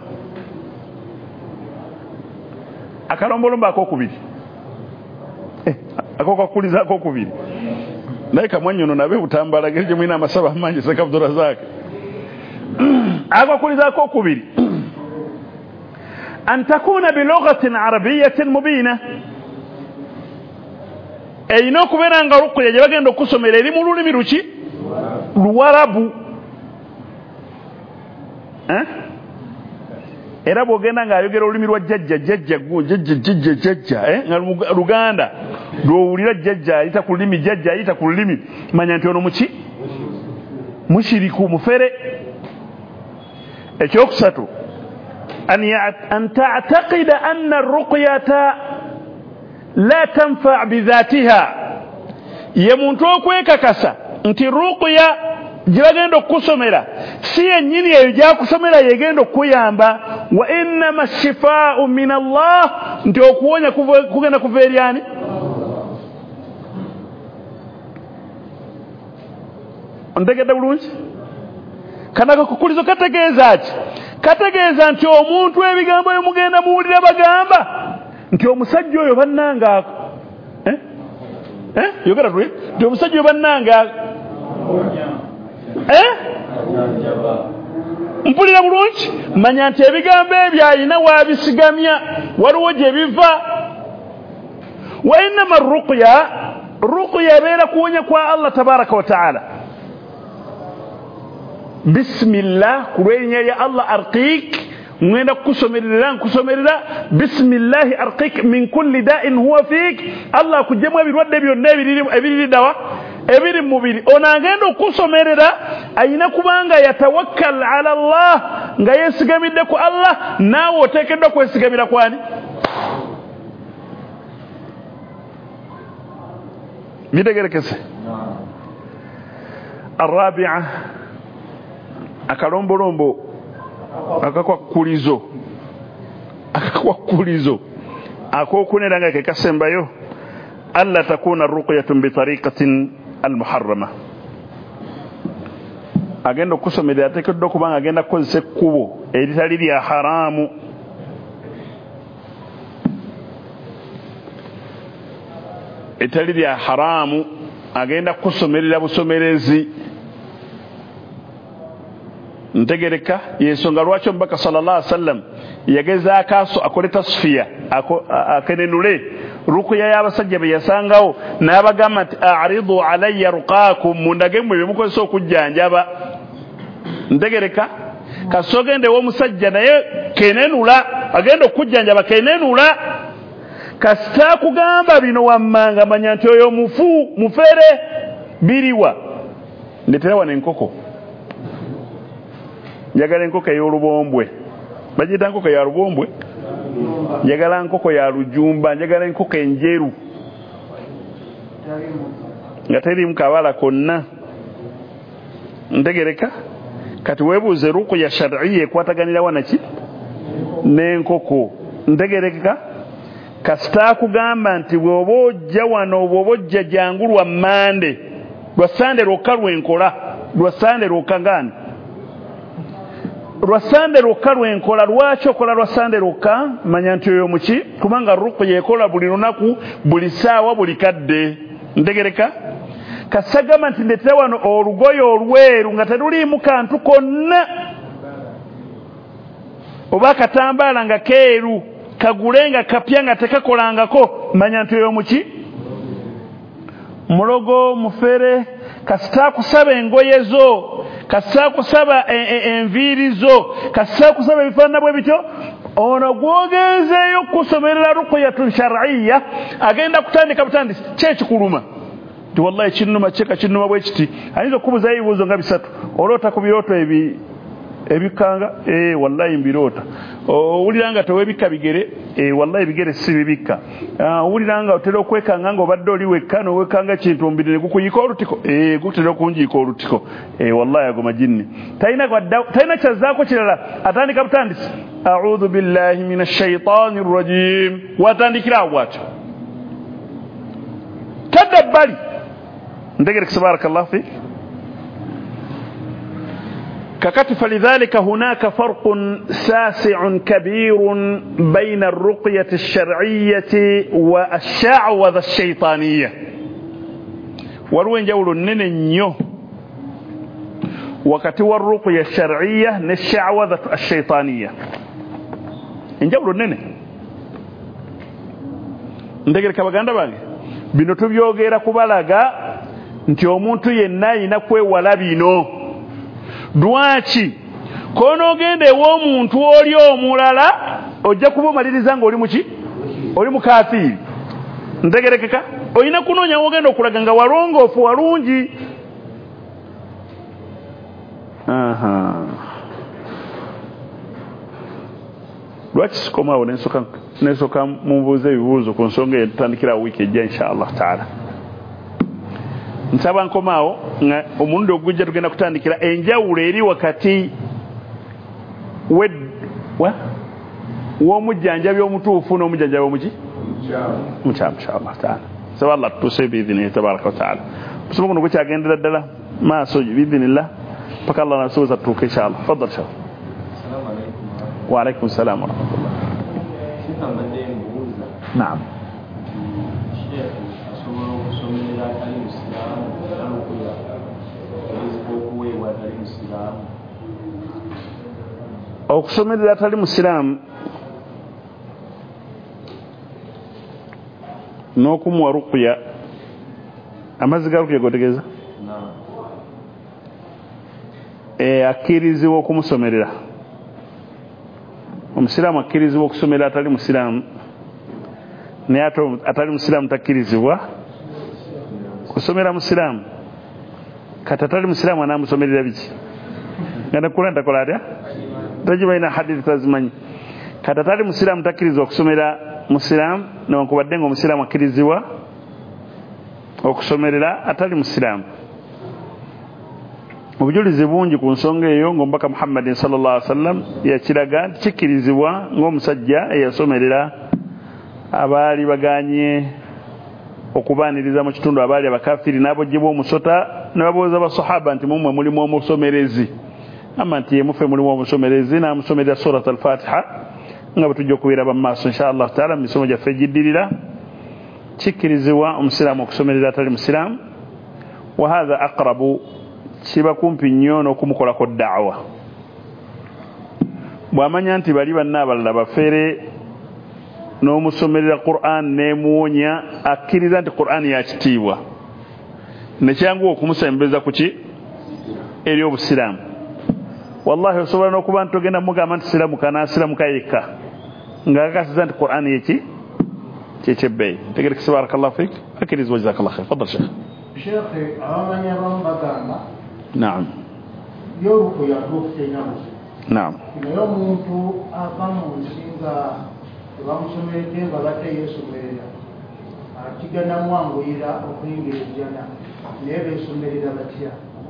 Akalombolombo akokubiri eh, akokakuliza akokubiri naye kamwanyono nabe butambala geje mwina amasaba amangi Sheikh Abdul Razak akokuliza akokubiri أن تكون بلغة عربية مبينة أينو كبيرا nga ruqya jabagenda okusomera eri mu lulimi luki luwarabu eh era bwogenda nga ayogera olulimi lwa jjajja jjajja gwo jjajja jjajja jjajja eh nga Luganda lwowulira jjajja ayita ku lulimi jjajja ayita ku lulimi manya nti ono muki mushiriku mufere ekyokusatu أن أن تعتقد أن الرقية لا تنفع بذاتها يمنتوكو ككسا أنت الرقية جلغندو كسوميرا سي نيني يجا كسوميرا يغندو كيامبا وإنما الشفاء من الله أنت أكوانيا كوغنا كفيرياني ndege dawulunji kanaka kukulizo kategezaaki kategeeza nti omuntu ebigambo ebimugenda muwulira bagamba nti omusajja oyo bannanga eh eh yogera twe nti omusajja oyo bannanga eh mpulira bulungi manya nti ebigambo ebyo alina waabisigamya waliwo gye biva wa innama ruqya ruqya ebeera kuwonya kwa Allah tabaraka wa taala bismillah kulwenya ya Allah arqik mwenda kusomerera kusomerera bismillah arqik min kulli da'in huwa fik Allah kujemwa ebirwadde byonna ebiriri ebiriri dawa ebiri mubiri onagenda okusomerera ayina kubanga yatawakkal ala Allah nga yesigamidde ku Allah nawe oteekeddwa kwesigamira kwani midegerekese الرابعة akalombolombo akakwakulizo akakwakulizo akokuneranga ke kasembayo alla takuna ruqyatun bi tariqatin al muharrama agenda kusomera atekedde kubanga agenda kozese kubo eritali lya haramu etali lya haramu agenda kusomerera busomerezi ntegereka yensonga lwaki Omubaka sallallahu alaihi wasallam yageza akaso akole tasfiya akenenule ruqya y'abasajja be yasangawo n'abagamba nti a'ridu alayya ruqakum mundagemwe bemukozesa okujjanjaba ntegereka kasogende w'omusajja naye kenenula agenda okujjanjaba kenenula kasita kugamba bino wammanga manya nti oyo mufu mufere biriwa ndetera wana enkoko njagala enkoko y'olubombwe bagita enkoko ya lubombwe njagala enkoko ya lujumba njagala enkoko enjeru nga terimu kabala konna ntegereka kati weebuuze ruqya shar'iyya ekwataganira wanaki n'enkoko ntegereka kasita kugamba nti bw'oba ojja wano bw'oba ojja jangu lwa mmande lwa sande lwokka lwenkola lwa sande lwokka ngani lwa sande lwokka lwenkola lwaki okola lwa sande lwokka manya nti oyo muki kubanga ruqya ekola buli lunaku buli ssaawa buli kadde ntegereka kasagamba nti ndetera wano olugoye olweru nga teruliimu kantu konna oba akatambaala nga keeru kagulenga kapya nga tekakolangako manya nti oyo muki mulogo mufere kasita kusaba engoye zo kasita kusaba enviiri zo kasita kusaba ebifaanana bwe bityo ono gwogenzeeyo kusomerera ruqyatun shar'iyya agenda kutandika butandisi kyekikuluma nti wallahi kinnuma kyeka kinnuma bwe kiti ayinza okubuuzayo ebibuuzo nga bisatu oloota ku birooto ebi ebikanga eh wallahi mbirota owuliranga tewebika bigere eh wallahi bigere si bibika owuliranga otera okwekanga nga obadde oli wekka no wekanga kintu mbirire gukuyika olutiko eh gutera okunjika olutiko eh wallahi ago majinni taina taina chazaako kirala atandika butandisi a'udhu billahi minash shaitanir rajim watandikira bwatyo tadabbali ndegere subhanakallah fi ككت فلذلك هناك فرق ساسع كبير بين الرقية الشرعية والشعوذة الشيطانية والوين جول نننيو وكتو الرقية الشرعية نالشعوذة الشيطانية إن جول ننن ndegere kabaganda bange bino tubyogera kubalaga nti omuntu yenna ina kwewala bino Dwachi kono gende wo muntu oli omulala ojja kubumaliriza nga oli muki oli mukafiri ntegerekeka oyina kunonya wogenda okulaga nga walongoofu walungi aha Dwachi sikomawo nensoka nensoka mumbuze ebibuuzo ku nsonga etandikira wiki ejja inshallah taala nsaba nkomaawo nga omurundi ogujja tugenda kutandikira enjawulo eri wakati wed wa w'omujjanjabi omutuufu n'omujjanjabi omuki mukyamu inshallah taala nsaba Allah tutuuse biidhinihi tabaraka wa taala omusomo guno gukyagendera ddala maaso biidhinillah paka Allah nasuubiza tutuuke inshallah faddal inshallah wa alaikum salaam wa rahmatullah naam okusomerera atali musiraamu n'okumuwa ruqya amazzi ga ruqya gotegeeza e akkirizibwa okumusomerera omusiraamu akkirizibwa okusomerera atali musiraamu naye ate atali musiraamu takkirizibwa kusomera musiraamu kati atali musiraamu anaamusomerera biki ngana kula ntakola atya tajiba ina hadithi tazimanyi kati atali musiraamu takkirizibwa okusomera musiraamu newankubadde nga omusiraamu akkirizibwa okusomerera atali musiraamu obujulizi bungi ku nsonga eyo ng'omubaka Muhammadin sallallahu alaihi wasallam yakiraga kikkirizibwa ng'omusajja eyasomerera abaali baganye okubaaniriza mu kitundu abaali abakafiri n'abojjebwa omusota ne babooza abasahaba nti mumwe mulimu omusomerezi ama nti yemufe mulimu omusomerezi n'amusomerera surat al-Fatiha nga bwe tujja okubeera mu maaso inshallah taala mu misomo gyaffe egiddirira kikkirizibwa omusiraamu okusomerera atali musiraamu wa hadha aqrabu kiba kumpi nnyo n'okumukolako da'wa bw'amanya nti bali banna abalala bafeere n'omusomerera Qur'an nemuwonya akkiriza nti Qur'an yakitiibwa nekyanguwa okumusembeza kuki eri obusiraamu wallahi osobola n'okuba nti togenda mugamba nti siramuka n'asiramuka yekka ng'akakasiza nti Qur'an yeki kyekyebeeyi tegerekese barakallahu fik akkirizibwa jazakallahu khair faddal sheikh sheikh abamanya abamu bagamba naam yoruko yatuukutenyamu naam naye omuntu ava mu nsi nga tebamusomeredde nga bateyesomerera kigenda mwanguyira okuyingira ejjana naye beesomerera batya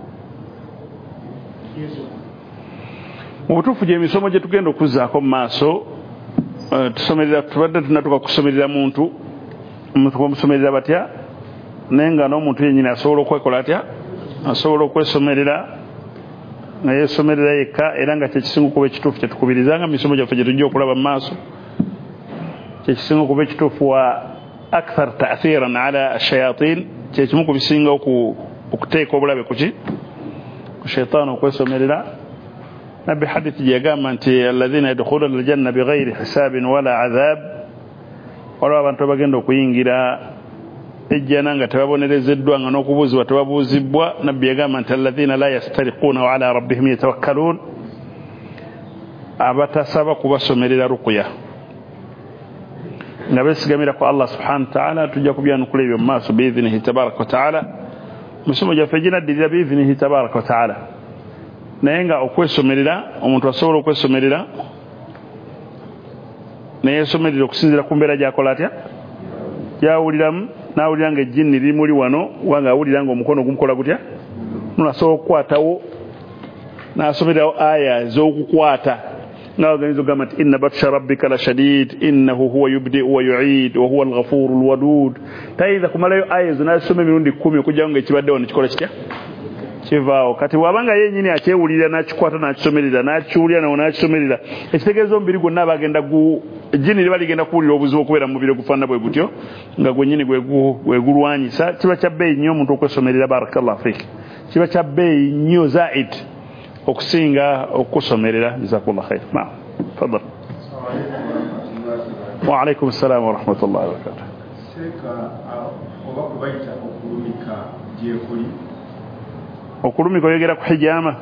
mu butuufu gy'emisomo gye tugenda okuzzaako mu maaso tusomerera tubadde tunatuka kusomerera muntu bamusomerera batya naye nga n'omuntu yennyini asobola okwekola atya asobola okwesomerera nga yeesomerera yekka era nga kyekisinga okuba ekituufu kyetukubiriza nga mu misomo gyaffe gye tujja okulaba mu maaso kyekisinga okuba ekituufu wa akthar ta'thiran ala ashayatin kyekimu ku bisinga okuteeka obulabe kuki ku shaytaani okwesomerera nabbi hadithi gye yagamba nti alladhina yadkhuluna aljanna bighayri hisabin wala adhab waliwo abantu abagenda okuyingira ejjana nga tebabonerezeddwa nga n'okubuuzibwa tebabuuzibwa nabbi yagamba nti alladhina la yastariquuna wa ala rabbihim yatawakkaluun abatasaba kubasomerera ruqya nga beesigamira ku Allah subhanahu wa ta'ala tujja kubyanukula ebyo mu maaso biidhinihi tabaraka wa ta'ala musomo gyaffe ginaddirira biidhinihi tabaraka wa ta'ala naye nga okwesomerera omuntu asobola okwesomerera naye esomerera okusinziira ku mbeera gyakola atya gyawuliramu n'awulira nga ejjinni limuli wano wanga awulira nga omukono gumukola gutya nonasobola okukwatawo n'asomererawo aya ez'okukwata ng'abaganiza ogamba nti inna batsha rabbika la shadid innahu huwa yubdi'u wa yu'id wa huwa al-ghafuru al-wadud tayinza kumalayo aya ezo n'azisoma emirundi kkumi okujjawo ng'ekibaddewo nekikola kitya kivaawo kati wabanga yennyini akyewulira n'akikwata n'akisomerera n'akiwulira nawo n'akisomerera ekitegeeza omubiri gwonna abagenda gu jjini liba ligenda kuwulira obuzibu okubeera mu mubiri ogufaanana bwe gutyo nga gwennyini gwegulwanyisa kiba kya bbeeyi nnyo omuntu okwesomerera barakallahu fiik kiba kya bbeeyi nnyo zaid okusinga okusomerera jazakumullahu khair naam tafadhal wa alaykum assalam wa rahmatullahi wa barakatuh seka oba kubaita okulumika gyekuli okulumika oyogera ku hijama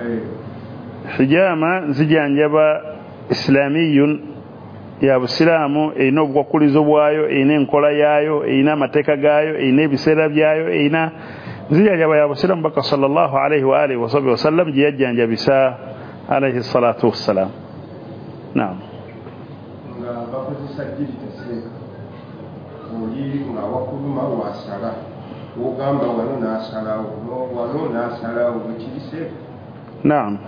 hijama nzijanjaba islamiyun ya busiraamu erina obukwakulizo bwayo erina enkola yaayo erina amateeka gaayo erina ebiseera byayo erina nzijanjaba ya busiraamu baka sallallahu alaihi wa alihi wasahbihi wasallam gye yajjanjabisa alaihi salatu wassalam naam nga bakozesa jirita seeka oli nga wakuluma wasala ogamba wano n'asalawo wano n'asalawo bwekirise naam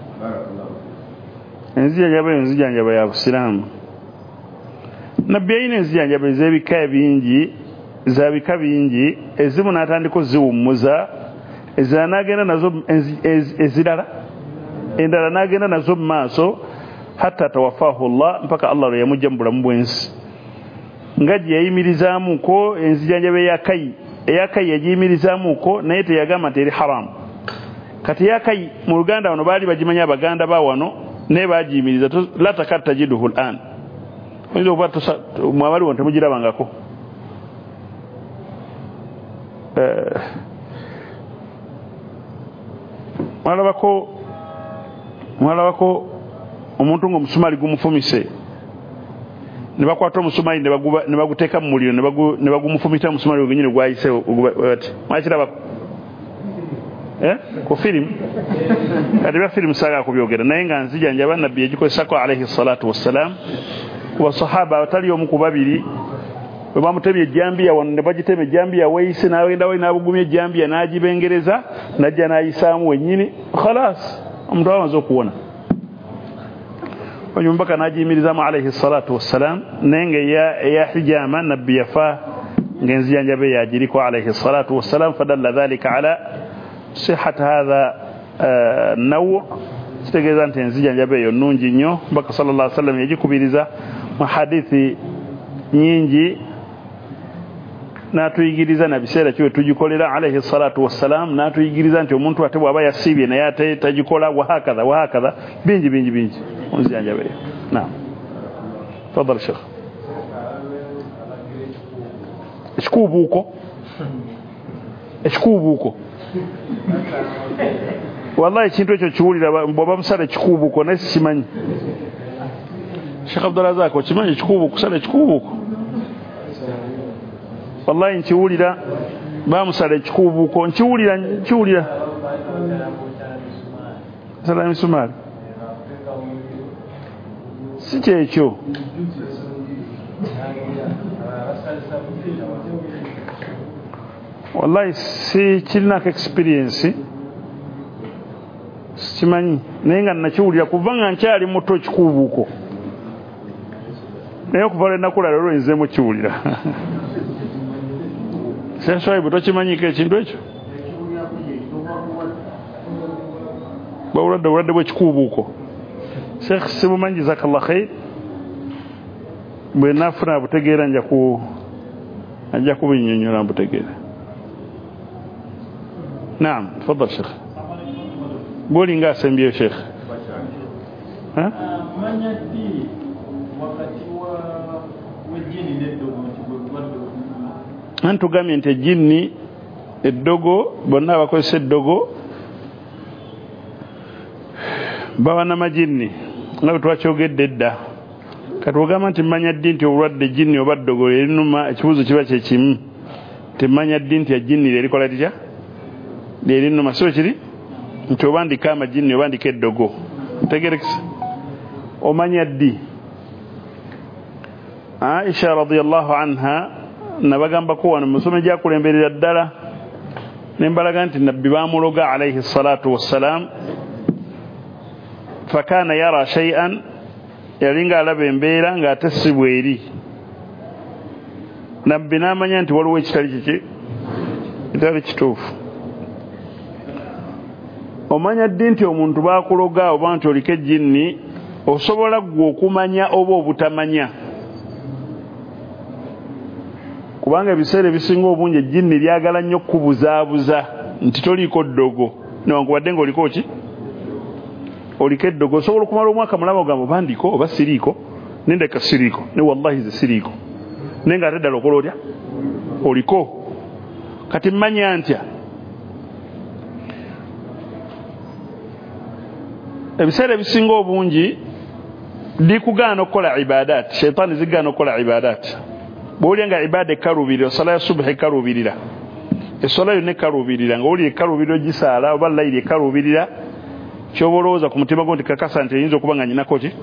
enzijanjaba eyo nzijanjaba ya busiraamu nabbi ayina enzijanjaba ez'ebika bingi za bika bingi ezimu n'atandika ziwummuza ezirala n'agenda nazo ezirala endala n'agenda nazo mu maaso hatta tawaffahu Allah mpaka Allah lwe yamujja mu bulamu bw'ensi nga gye yayimirizaamuko enzijanjaba eyakayi eyakayi yagiyimirizaamuko naye teyagamba nti eri haramu kati eyakayi mu Luganda wano baali bagimanya abaganda ba wano naye bagiyimiriza la takad tajiduhu al-an oyinza okuba mwabali wano temugirabangako mwalabako mwalabako omuntu ng'omusumali gumufumise ne bakwata omusumali ne baguteeka mu muliro ne bagumufumita omusumali ogwenyini gwayise bati mwakirabako ku firimu kati bya firimu saaga kubyogera naye nga nzijanjaba nabbi yagikozesako alaihi salatu wassalam ku basahaba abatali omu ku babiri bwe bamutemye ejjambiya wano ne bagitema ejjambiya weeyise n'agenda we n'abugumya ejjambiya n'agibengereza n'ajja n'ayisaamu wennyini khalaas omuntu amaze okuwona onyumbaka n'agiyimirizaamu alaihi salatu wassalam naye nga eya hijama nabbi yafa ng'enzijanjaba yagiriko alaihi salatu wassalam fadalla dhalika ala sihat hatha nawu kitegeeza nti enzijanjaba eyo nnungi nnyo mbaka sallallahu alaihi wasallam yagikubiriza mu hadithi nyingi n'atuyigiriza na biseera kiwe tugikolera alaihi salatu wassalam n'atuyigiriza nti omuntu ate bw'aba yasiibye naye ate tagikola wahakadha wahakadha bingi bingi bingi onzijanjaba eyo naam tafadhal sheikh ekikuubuuko ekikuubuuko wallahi ekintu ekyo kiwulira bw'oba musala ekikuubuuko naye sikimanyi Sheikh Abdulrazak okimanyi ekikuubuuko kusala ekikuubuuko wallahi nkiwulira bamusala ekikuubuuko nkiwulira nkiwulira sala misumaali si kyekyo wallahi si kirinako experience sikimanyi naye nga nakiwulira kuva nga nkyali muto ekikuubuuko naye okuva lwe nakula leero nzemu kiwulira senswaibu tokimanyiko ekintu ekyo bwawuladde obulwadde bw'ekikuubuuko sheikh sibumanyi jazakallah khair bwe naafuna butegeera nja ku ajja kubinnyonnyola mbutegeera naam tafadhal sheikh bwolinga asembyeyo sheikh manya ddi wakati wa wejjini neddogo nti bwe bulwadde Ntugambye nti ejjinni eddogo bonna abakozesa eddogo baba n'amajinni nga bwe twakyogedde edda. Kati ogamba nti mmanya ddi nti obulwadde ejjinni oba ddogo erinuma, ekibuuzo kiba kye kimu. Temmanya ddi nti ejjinni lyerikola litya lyerinuma, so kiri nti oba ndika amajinni oba ndika eddogo. Ntegerekesa omanya ddi. Aisha radiyallahu anha nabagambako wano musome gyakulemberera ddala nembalaga nti nabbi baamuloga alayhi salatu wassalam, fakana yara shay'an, yalinga alaba embeera ng'ate si bweri. Nabbi n'amanya nti waliwo ekitali kiki kitali kituufu. Omanya ddi nti omuntu baakuloga oba nti oliko ejjinni, osobola gwe okumanya oba obutamanya. Kubanga ebiseera ebisinga obungi ejjinni lyagala nnyo kubuzaabuza nti toliiko ddogo, newankubadde ng'oliko ki oliko eddogo. Osobola okumala omwaka mulaba ogamba oba ndiko oba siriiko, nendeka siriiko, ne wallahi ze siriiko, naye ng'ate ddala okola otya oliko. Kati mmanya ntya? Ebiseera ebisinga obungi likugaana okukola ibadaati, sheitaani zigaana okukola ibadaati. Bw'olya nga ibaada ekaluubirira, osala ya subuhi ekaluubirira, essola yonna ekaluubirira, ng'oli ekaluubirira ogisaala oba layiri ekaluubirira, ky'oba olowooza ku mutima gwo nti kakasa nti eyinza okuba nga nyinako ki.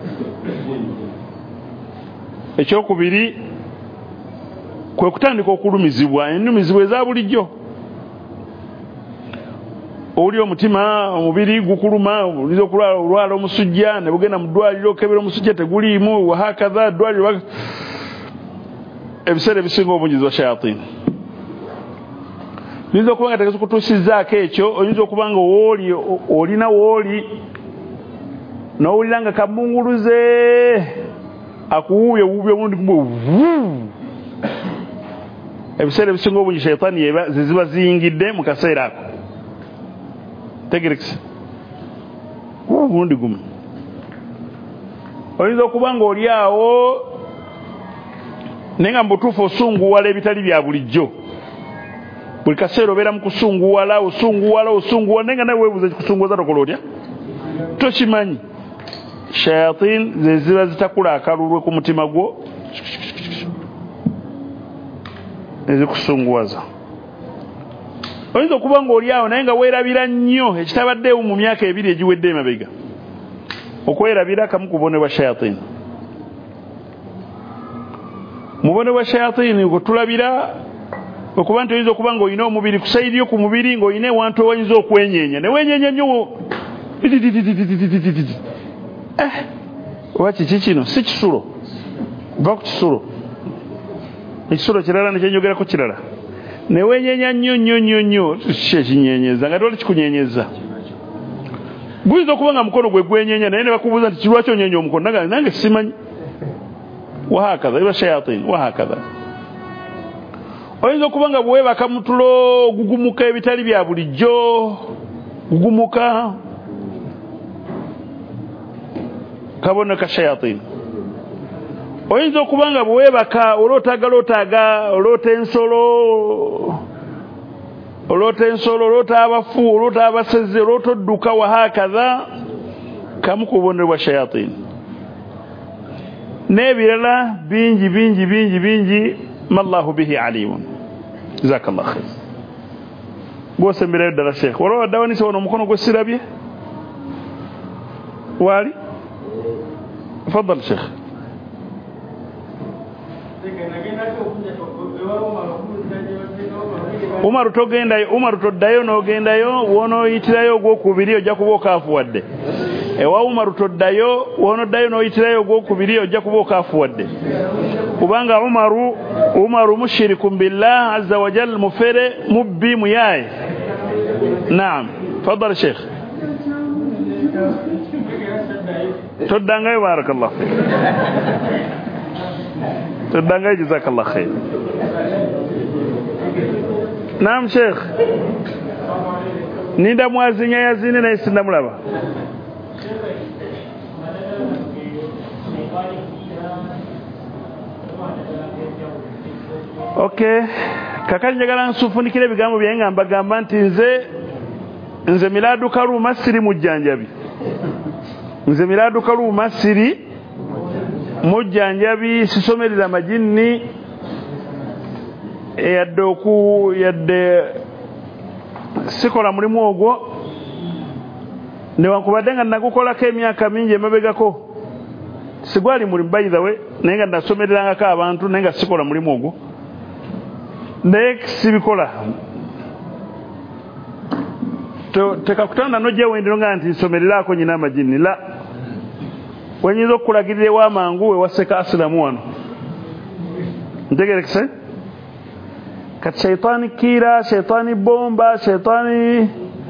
Ekyokubiri kwe kutandika okulumizibwa, ennumizibwa eza bulijjo. Oli omutima omubiri gukuluma, oliza okulwala olwala omusujja, ne bugenda mu ddwaliro okebera omusujja teguliimu, wahakaza ddwaliro. Ebiseera ebisinga obungi za shayatin. Oyinza okuba nga tegeza kutuusizzaako ekyo, oyinza okuba nga wooli olina wooli n'owulira nga kamunguluze akuwuubye wuubye omulundi gumu. Ebiseera ebisinga obungi shaitaani ze ziba ziyingidde mu kaseera ako. Tegerekisa omulundi gumu. Oyinza okuba nga oli awo naye nga mu butuufu osunguwala ebitali bya bulijjo. Buli kaseera obeera mu kusunguwala osunguwala osunguwala, naye nga nawe weebuuza kikusunguwaza tokola otya tokimanyi. Shayatin ze ziba zitakula akalulwe ku mutima gwo ezikusunguwaza. Oyinza okuba nga oli awo naye nga weerabira nnyo ekitabaddeewo mu myaka ebiri egiwedde emabega. Okwerabira kamu ku bubonero bwa shayatin. Mu bubonero bwa shayatin gwe tulabira okuba nti oyinza okuba nga olina omubiri kusayiriyo ku mubiri ng'olina ewantu ewayinza okwenyeenya ne weenyeenya nnyo. Oba kiki kino si kisulo, va ku kisulo, ekisulo kirala nekyenyogerako kirala, ne weenyeenya nnyo nnyo nnyo nnyo. Kiki ekinyeenyeza nga tewali kikunyenyeza? Guyinza okuba nga mukono gwe gwenyeenya naye ne bakubuuza nti kirwaki onyeenya omukono, nange nange simanyi. Wahakaza iba shayatin wahakaza. Oyinza okuba nga bwebaka mutulo gugumuka ebitali bya bulijjo, gugumuka kabona ka shayatin. Oyinza okuba nga bwebaka olotagala otaga olota ensolo, olota ensolo, olota abafu, olota abaseze, olota odduka wahakaza, kamu ku bubonero bwa shayatin. N'ebirala bingi bingi bingi bingi mallahu bihi alimun. Jazakallah khair. Gwosemberayo ddala sheekh, waliwo addawanisa wano omukono gwe sirabye waali. Fadal sheekh. Umaru togendayo, Umaru toddayo n'ogendayo, wonooyitirayo ogwokubiri ojja kuba okaafuwadde. Ewa Umaru toddayo, wonoddayo n'oyitirayo ogwokubiri ojja kuba okaafuwadde. Kubanga Umaru Umaru mushrikun billah azza wa jalla, mufere mubbi muyaye. Naam, fadal sheikh. Toddangayo barakallah. Toddangayo jazakallah khair. Naam sheikh. Ninda mwazinya yazine na isinda mulaba. Okay, kakati njagala nsufunikira ebigambo byange nga mbagamba nti nze nze Miladu Karuma siri mujjanjabi nze Miladu Karuma siri mujjanjabi sisomerera majinni yadde oku yadde sikola mulimu ogwo newankubadde nga nagukolako emyaka mingi emabegako sigwali mulimu by the way naye nga nasomererangako abantu naye nga sikola mulimu ogwo naye sibikola tekakutanda nojja wendiro nga nti nsomererako nyina amajini la wenyinza okukulagirira ewamangu wewaseka asilamu wano ntegerekese kati shaitani kira shaitani bomba shaitani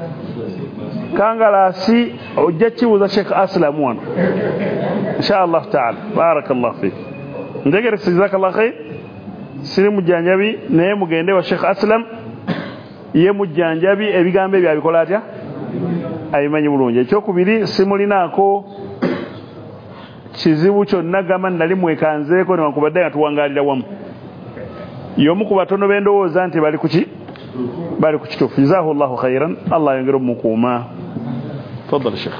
kangalasi ojja kibuuza Sheikh Aslam wano inshallah taala barakallahu fik ntegerekese jazakallahu khair siri mujjanjabi naye mugende wa Sheikh Aslam ye mujjanjabi ebigambo ebyo abikola atya abimanyi bulungi ekyokubiri simulinaako kizibu kyonna gamba nali mwekanzeeko newankubadde nga tuwangalira wamu y'omu ku batono bendowooza nti bali kuki bali ku kituufu jazahu llahu khairan allah ayongere omukuuma tfaddal sheikh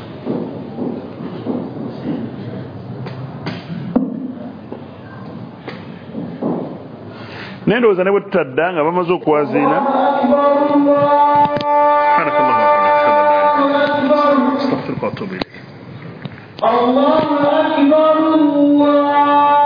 nendowooza ne bwe tutadda nga bamaze okuwaziina استغفر الله واتوب اليك الله اكبر الله